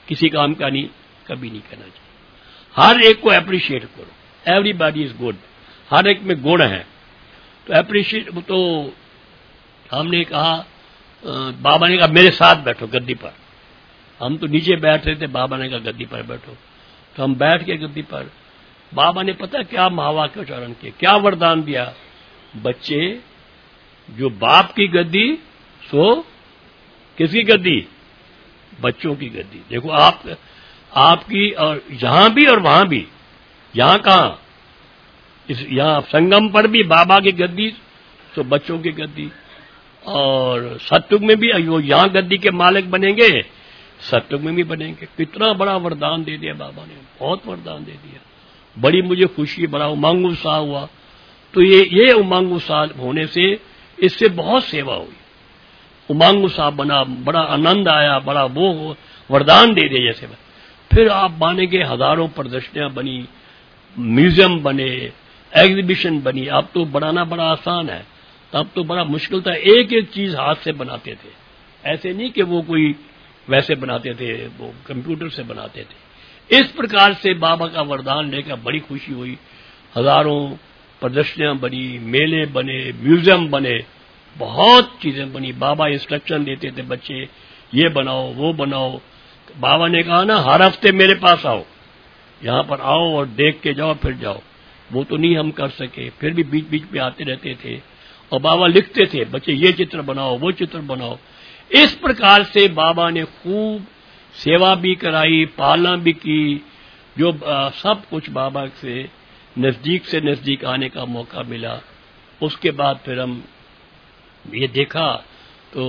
किसी काम का नहीं, कभी नहीं करना चाहिए। हर एक को अप्रिशिएट करो, एवरीबॉडी इज गुड, हर एक में गुण है तो अप्रिशिएट। तो हमने कहा, बाबा ने कहा मेरे साथ बैठो गद्दी पर। हम तो नीचे बैठ रहे थे, बाबा ने कहा गद्दी पर बैठो, तो हम बैठ के गद्दी पर। बाबा ने पता क्या महावाक्य उच्चारण किए, क्या वरदान दिया, बच्चे जो बाप की गद्दी सो किसकी गद्दी, बच्चों की गद्दी। देखो आपकी और यहां भी और वहां भी, यहां कहां, यहां संगम पर भी बाबा की गद्दी तो बच्चों की गद्दी, और सत्युग में भी वो यहां गद्दी के मालिक बनेंगे, सत्युग में भी बनेंगे। कितना बड़ा वरदान दे दिया बाबा ने, बहुत वरदान दे दिया। बड़ी मुझे खुशी, बड़ा उमंग उत्साह हुआ। तो ये उमंग उत्साह होने से इससे बहुत सेवा हुई, उमंग उत्साह बना, बड़ा आनंद आया, बड़ा वो वरदान दे दिया जैसे। फिर आप मानेंगे हजारों प्रदर्शनियां बनी, म्यूजियम बने, एग्जीबिशन बनी। अब तो बनाना बड़ा आसान है, तब तो बड़ा मुश्किल था, एक एक चीज हाथ से बनाते थे, ऐसे नहीं कि वो कोई वैसे बनाते थे, वो कंप्यूटर से बनाते थे। इस प्रकार से बाबा का वरदान लेकर बड़ी खुशी हुई। हजारों प्रदर्शनियां बनी, मेले बने, म्यूजियम बने, बहुत चीजें बनी। बाबा इंस्ट्रक्शन देते थे, बच्चे ये बनाओ वो बनाओ। बाबा ने कहा ना हर हफ्ते मेरे पास आओ, यहां पर आओ और देख के जाओ फिर जाओ। वो तो नहीं हम कर सके, फिर भी बीच बीच में आते रहते थे और बाबा लिखते थे, बच्चे ये चित्र बनाओ वो चित्र बनाओ। इस प्रकार से बाबा ने खूब सेवा भी कराई, पालना भी की, जो सब कुछ बाबा से नजदीक आने का मौका मिला। उसके बाद फिर हम ये देखा तो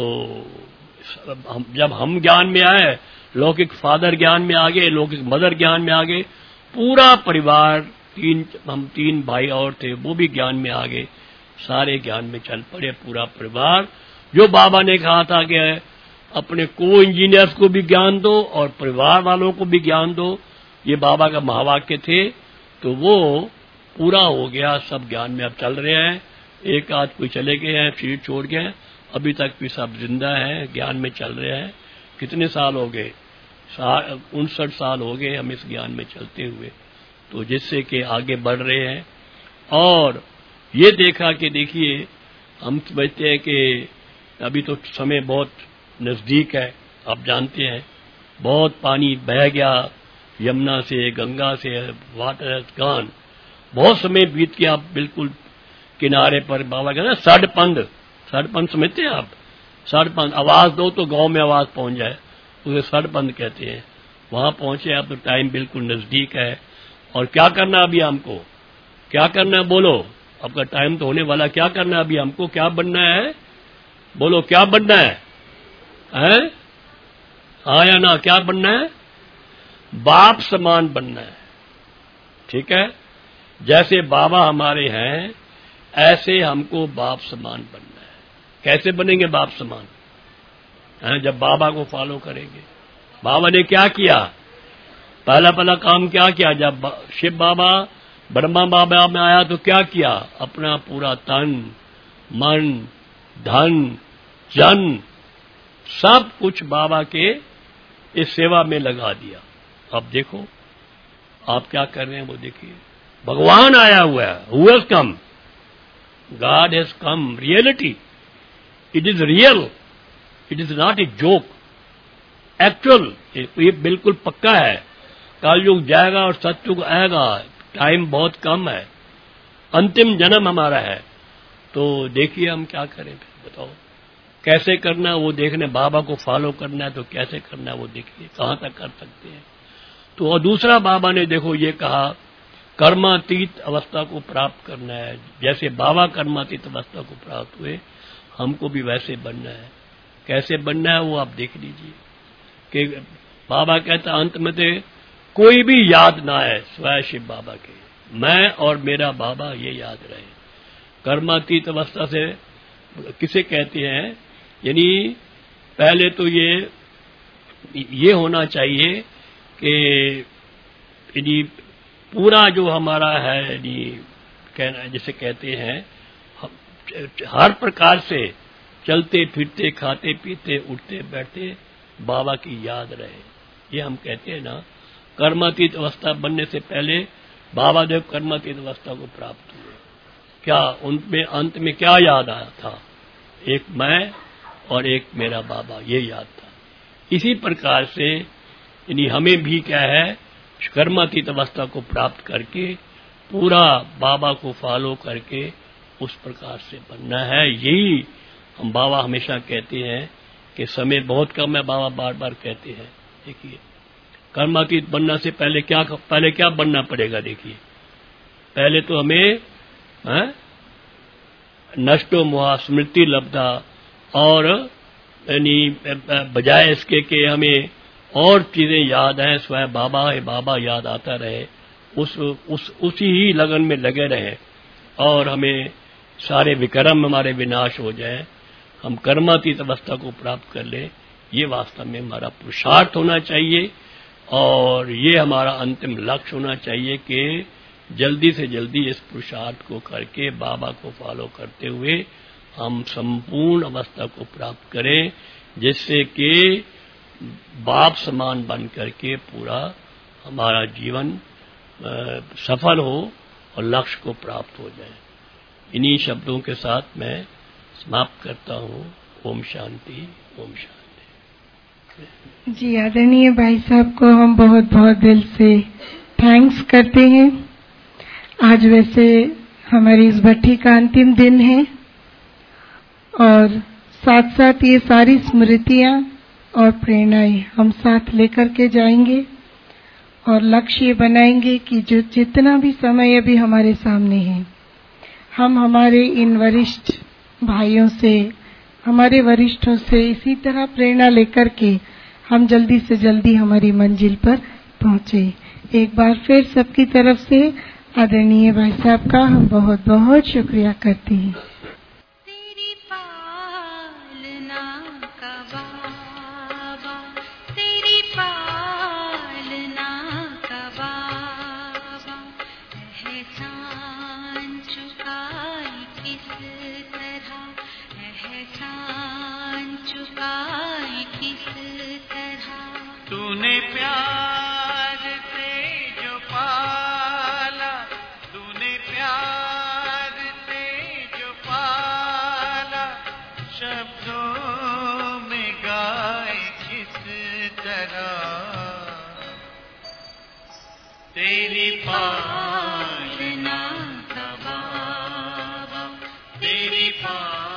जब हम ज्ञान में आए, लौकिक फादर ज्ञान में आ गए, लौकिक मदर ज्ञान में आ गए, पूरा परिवार, हम तीन भाई और थे वो भी ज्ञान में आ गए, सारे ज्ञान में चल पड़े पूरा परिवार। जो बाबा ने कहा था कि अपने को इंजीनियर्स को भी ज्ञान दो और परिवार वालों को भी ज्ञान दो, ये बाबा का महावाक्य थे, तो वो पूरा हो गया। सब ज्ञान में अब चल रहे हैं। एक आध कोई चले गए हैं, शरीर छोड़ गए, अभी तक भी सब जिंदा है, ज्ञान में चल रहे हैं। कितने साल हो गए, 59 साल हो गए हम इस ज्ञान में चलते हुए, तो जिससे कि आगे बढ़ रहे हैं। और ये देखा कि देखिए हम समझते हैं कि अभी तो समय बहुत नजदीक है, आप जानते हैं बहुत पानी बह गया यमुना से, गंगा से, वाटर हैज गॉन, बहुत समय बीत गया। आप बिल्कुल किनारे पर, बाबा कहते हैं सड़पंद समझते हैं आप, सड़पंद, आवाज दो तो गांव में आवाज पहुंच जाए, उसे सड़पंद कहते हैं। वहां पहुंचे आप तो टाइम बिल्कुल नजदीक है। और क्या करना अभी हमको, क्या करना है बोलो, आपका टाइम तो होने वाला, क्या करना है अभी हमको, क्या बनना है बोलो, क्या बनना है, हाँ या ना, क्या बनना है, बाप समान बनना है। ठीक है, जैसे बाबा हमारे हैं ऐसे हमको बाप समान बनना है। कैसे बनेंगे बाप समान, जब बाबा को फॉलो करेंगे। बाबा ने क्या किया, पहला काम क्या किया, जब शिव बाबा ब्रह्मा बाबा में आया तो क्या किया, अपना पूरा तन मन धन जन सब कुछ बाबा के इस सेवा में लगा दिया। अब देखो आप क्या कर रहे हैं वो देखिए, भगवान आया हुआ है, who has come, God has come, reality, it is real, it is not a joke, actual, ये बिल्कुल पक्का है। कलयुग जाएगा और सतयुग आएगा, टाइम बहुत कम है, अंतिम जन्म हमारा है। तो देखिए हम क्या करें, बताओ कैसे करना है वो देखने, बाबा को फॉलो करना है तो कैसे करना है वो देखिए, कहां तक कर सकते हैं। तो और दूसरा बाबा ने देखो ये कहा कर्मातीत अवस्था को प्राप्त करना है, जैसे बाबा कर्मातीत अवस्था को प्राप्त हुए हमको भी वैसे बनना है। कैसे बनना है वो आप देख लीजिए कि बाबा कहता अंत में थे कोई भी याद ना आए स्वयं शिव बाबा के, मैं और मेरा बाबा ये याद रहे। कर्मातीत अवस्था से किसे कहते हैं, यानी पहले तो ये होना चाहिए कि यदि पूरा जो हमारा है यदि कहना जिसे कहते हैं हर प्रकार से चलते फिरते खाते पीते उठते बैठते बाबा की याद रहे, ये हम कहते हैं ना, कर्मातीत अवस्था बनने से पहले बाबा देव कर्मातीत अवस्था को प्राप्त हुए। क्या उनमें अंत में क्या याद आया था? एक मैं और एक मेरा बाबा, ये याद था। इसी प्रकार से यानी हमें भी क्या है, कर्मातीत अवस्था को प्राप्त करके पूरा बाबा को फॉलो करके उस प्रकार से बनना है। यही हम बाबा हमेशा कहते हैं कि समय बहुत कम है, बाबा बार बार कहते हैं। देखिए, कर्मातीत बनने से पहले क्या बनना पड़ेगा? देखिए, पहले तो हमें नष्टो मोहा स्मृति लब्धा, और यानी बजाय इसके कि हमें और चीजें याद हैं, स्वयं बाबा है, बाबा याद आता रहे, उसी ही लगन में लगे रहे और हमें सारे विक्रम हमारे विनाश हो जाए, हम कर्मातीत अवस्था को प्राप्त कर ले। ये वास्तव में हमारा पुरुषार्थ होना चाहिए और ये हमारा अंतिम लक्ष्य होना चाहिए कि जल्दी से जल्दी इस पुरुषार्थ को करके बाबा को फॉलो करते हुए हम संपूर्ण अवस्था को प्राप्त करें, जिससे कि बाप समान बन करके पूरा हमारा जीवन सफल हो और लक्ष्य को प्राप्त हो जाए। इन्हीं शब्दों के साथ मैं समाप्त करता हूँ। ओम शांति, ओम शांति। जी, आदरणीय भाई साहब को हम बहुत बहुत दिल से थैंक्स करते हैं। आज वैसे हमारी इस भट्टी का अंतिम दिन है और साथ साथ ये सारी स्मृतियां और प्रेरणाएं हम साथ लेकर के जाएंगे और लक्ष्य बनाएंगे कि जो जितना भी समय अभी हमारे सामने है, हम हमारे इन वरिष्ठ भाइयों से, हमारे वरिष्ठों से इसी तरह प्रेरणा लेकर के हम जल्दी से जल्दी हमारी मंजिल पर पहुंचे। एक बार फिर सबकी तरफ से आदरणीय भाई साहब का हम बहुत बहुत शुक्रिया करते हैं। तेरी पालना का बाबा, तेरी पालना का बाबा, एहसान चुकाई किस तरह, एहसान चुकाई किस तरह। तूने प्यार से जो पाला, तूने प्यार से जो पाला, शब्दों में गाए किस तरह। तेरी पालना का बाबा, तेरी पालना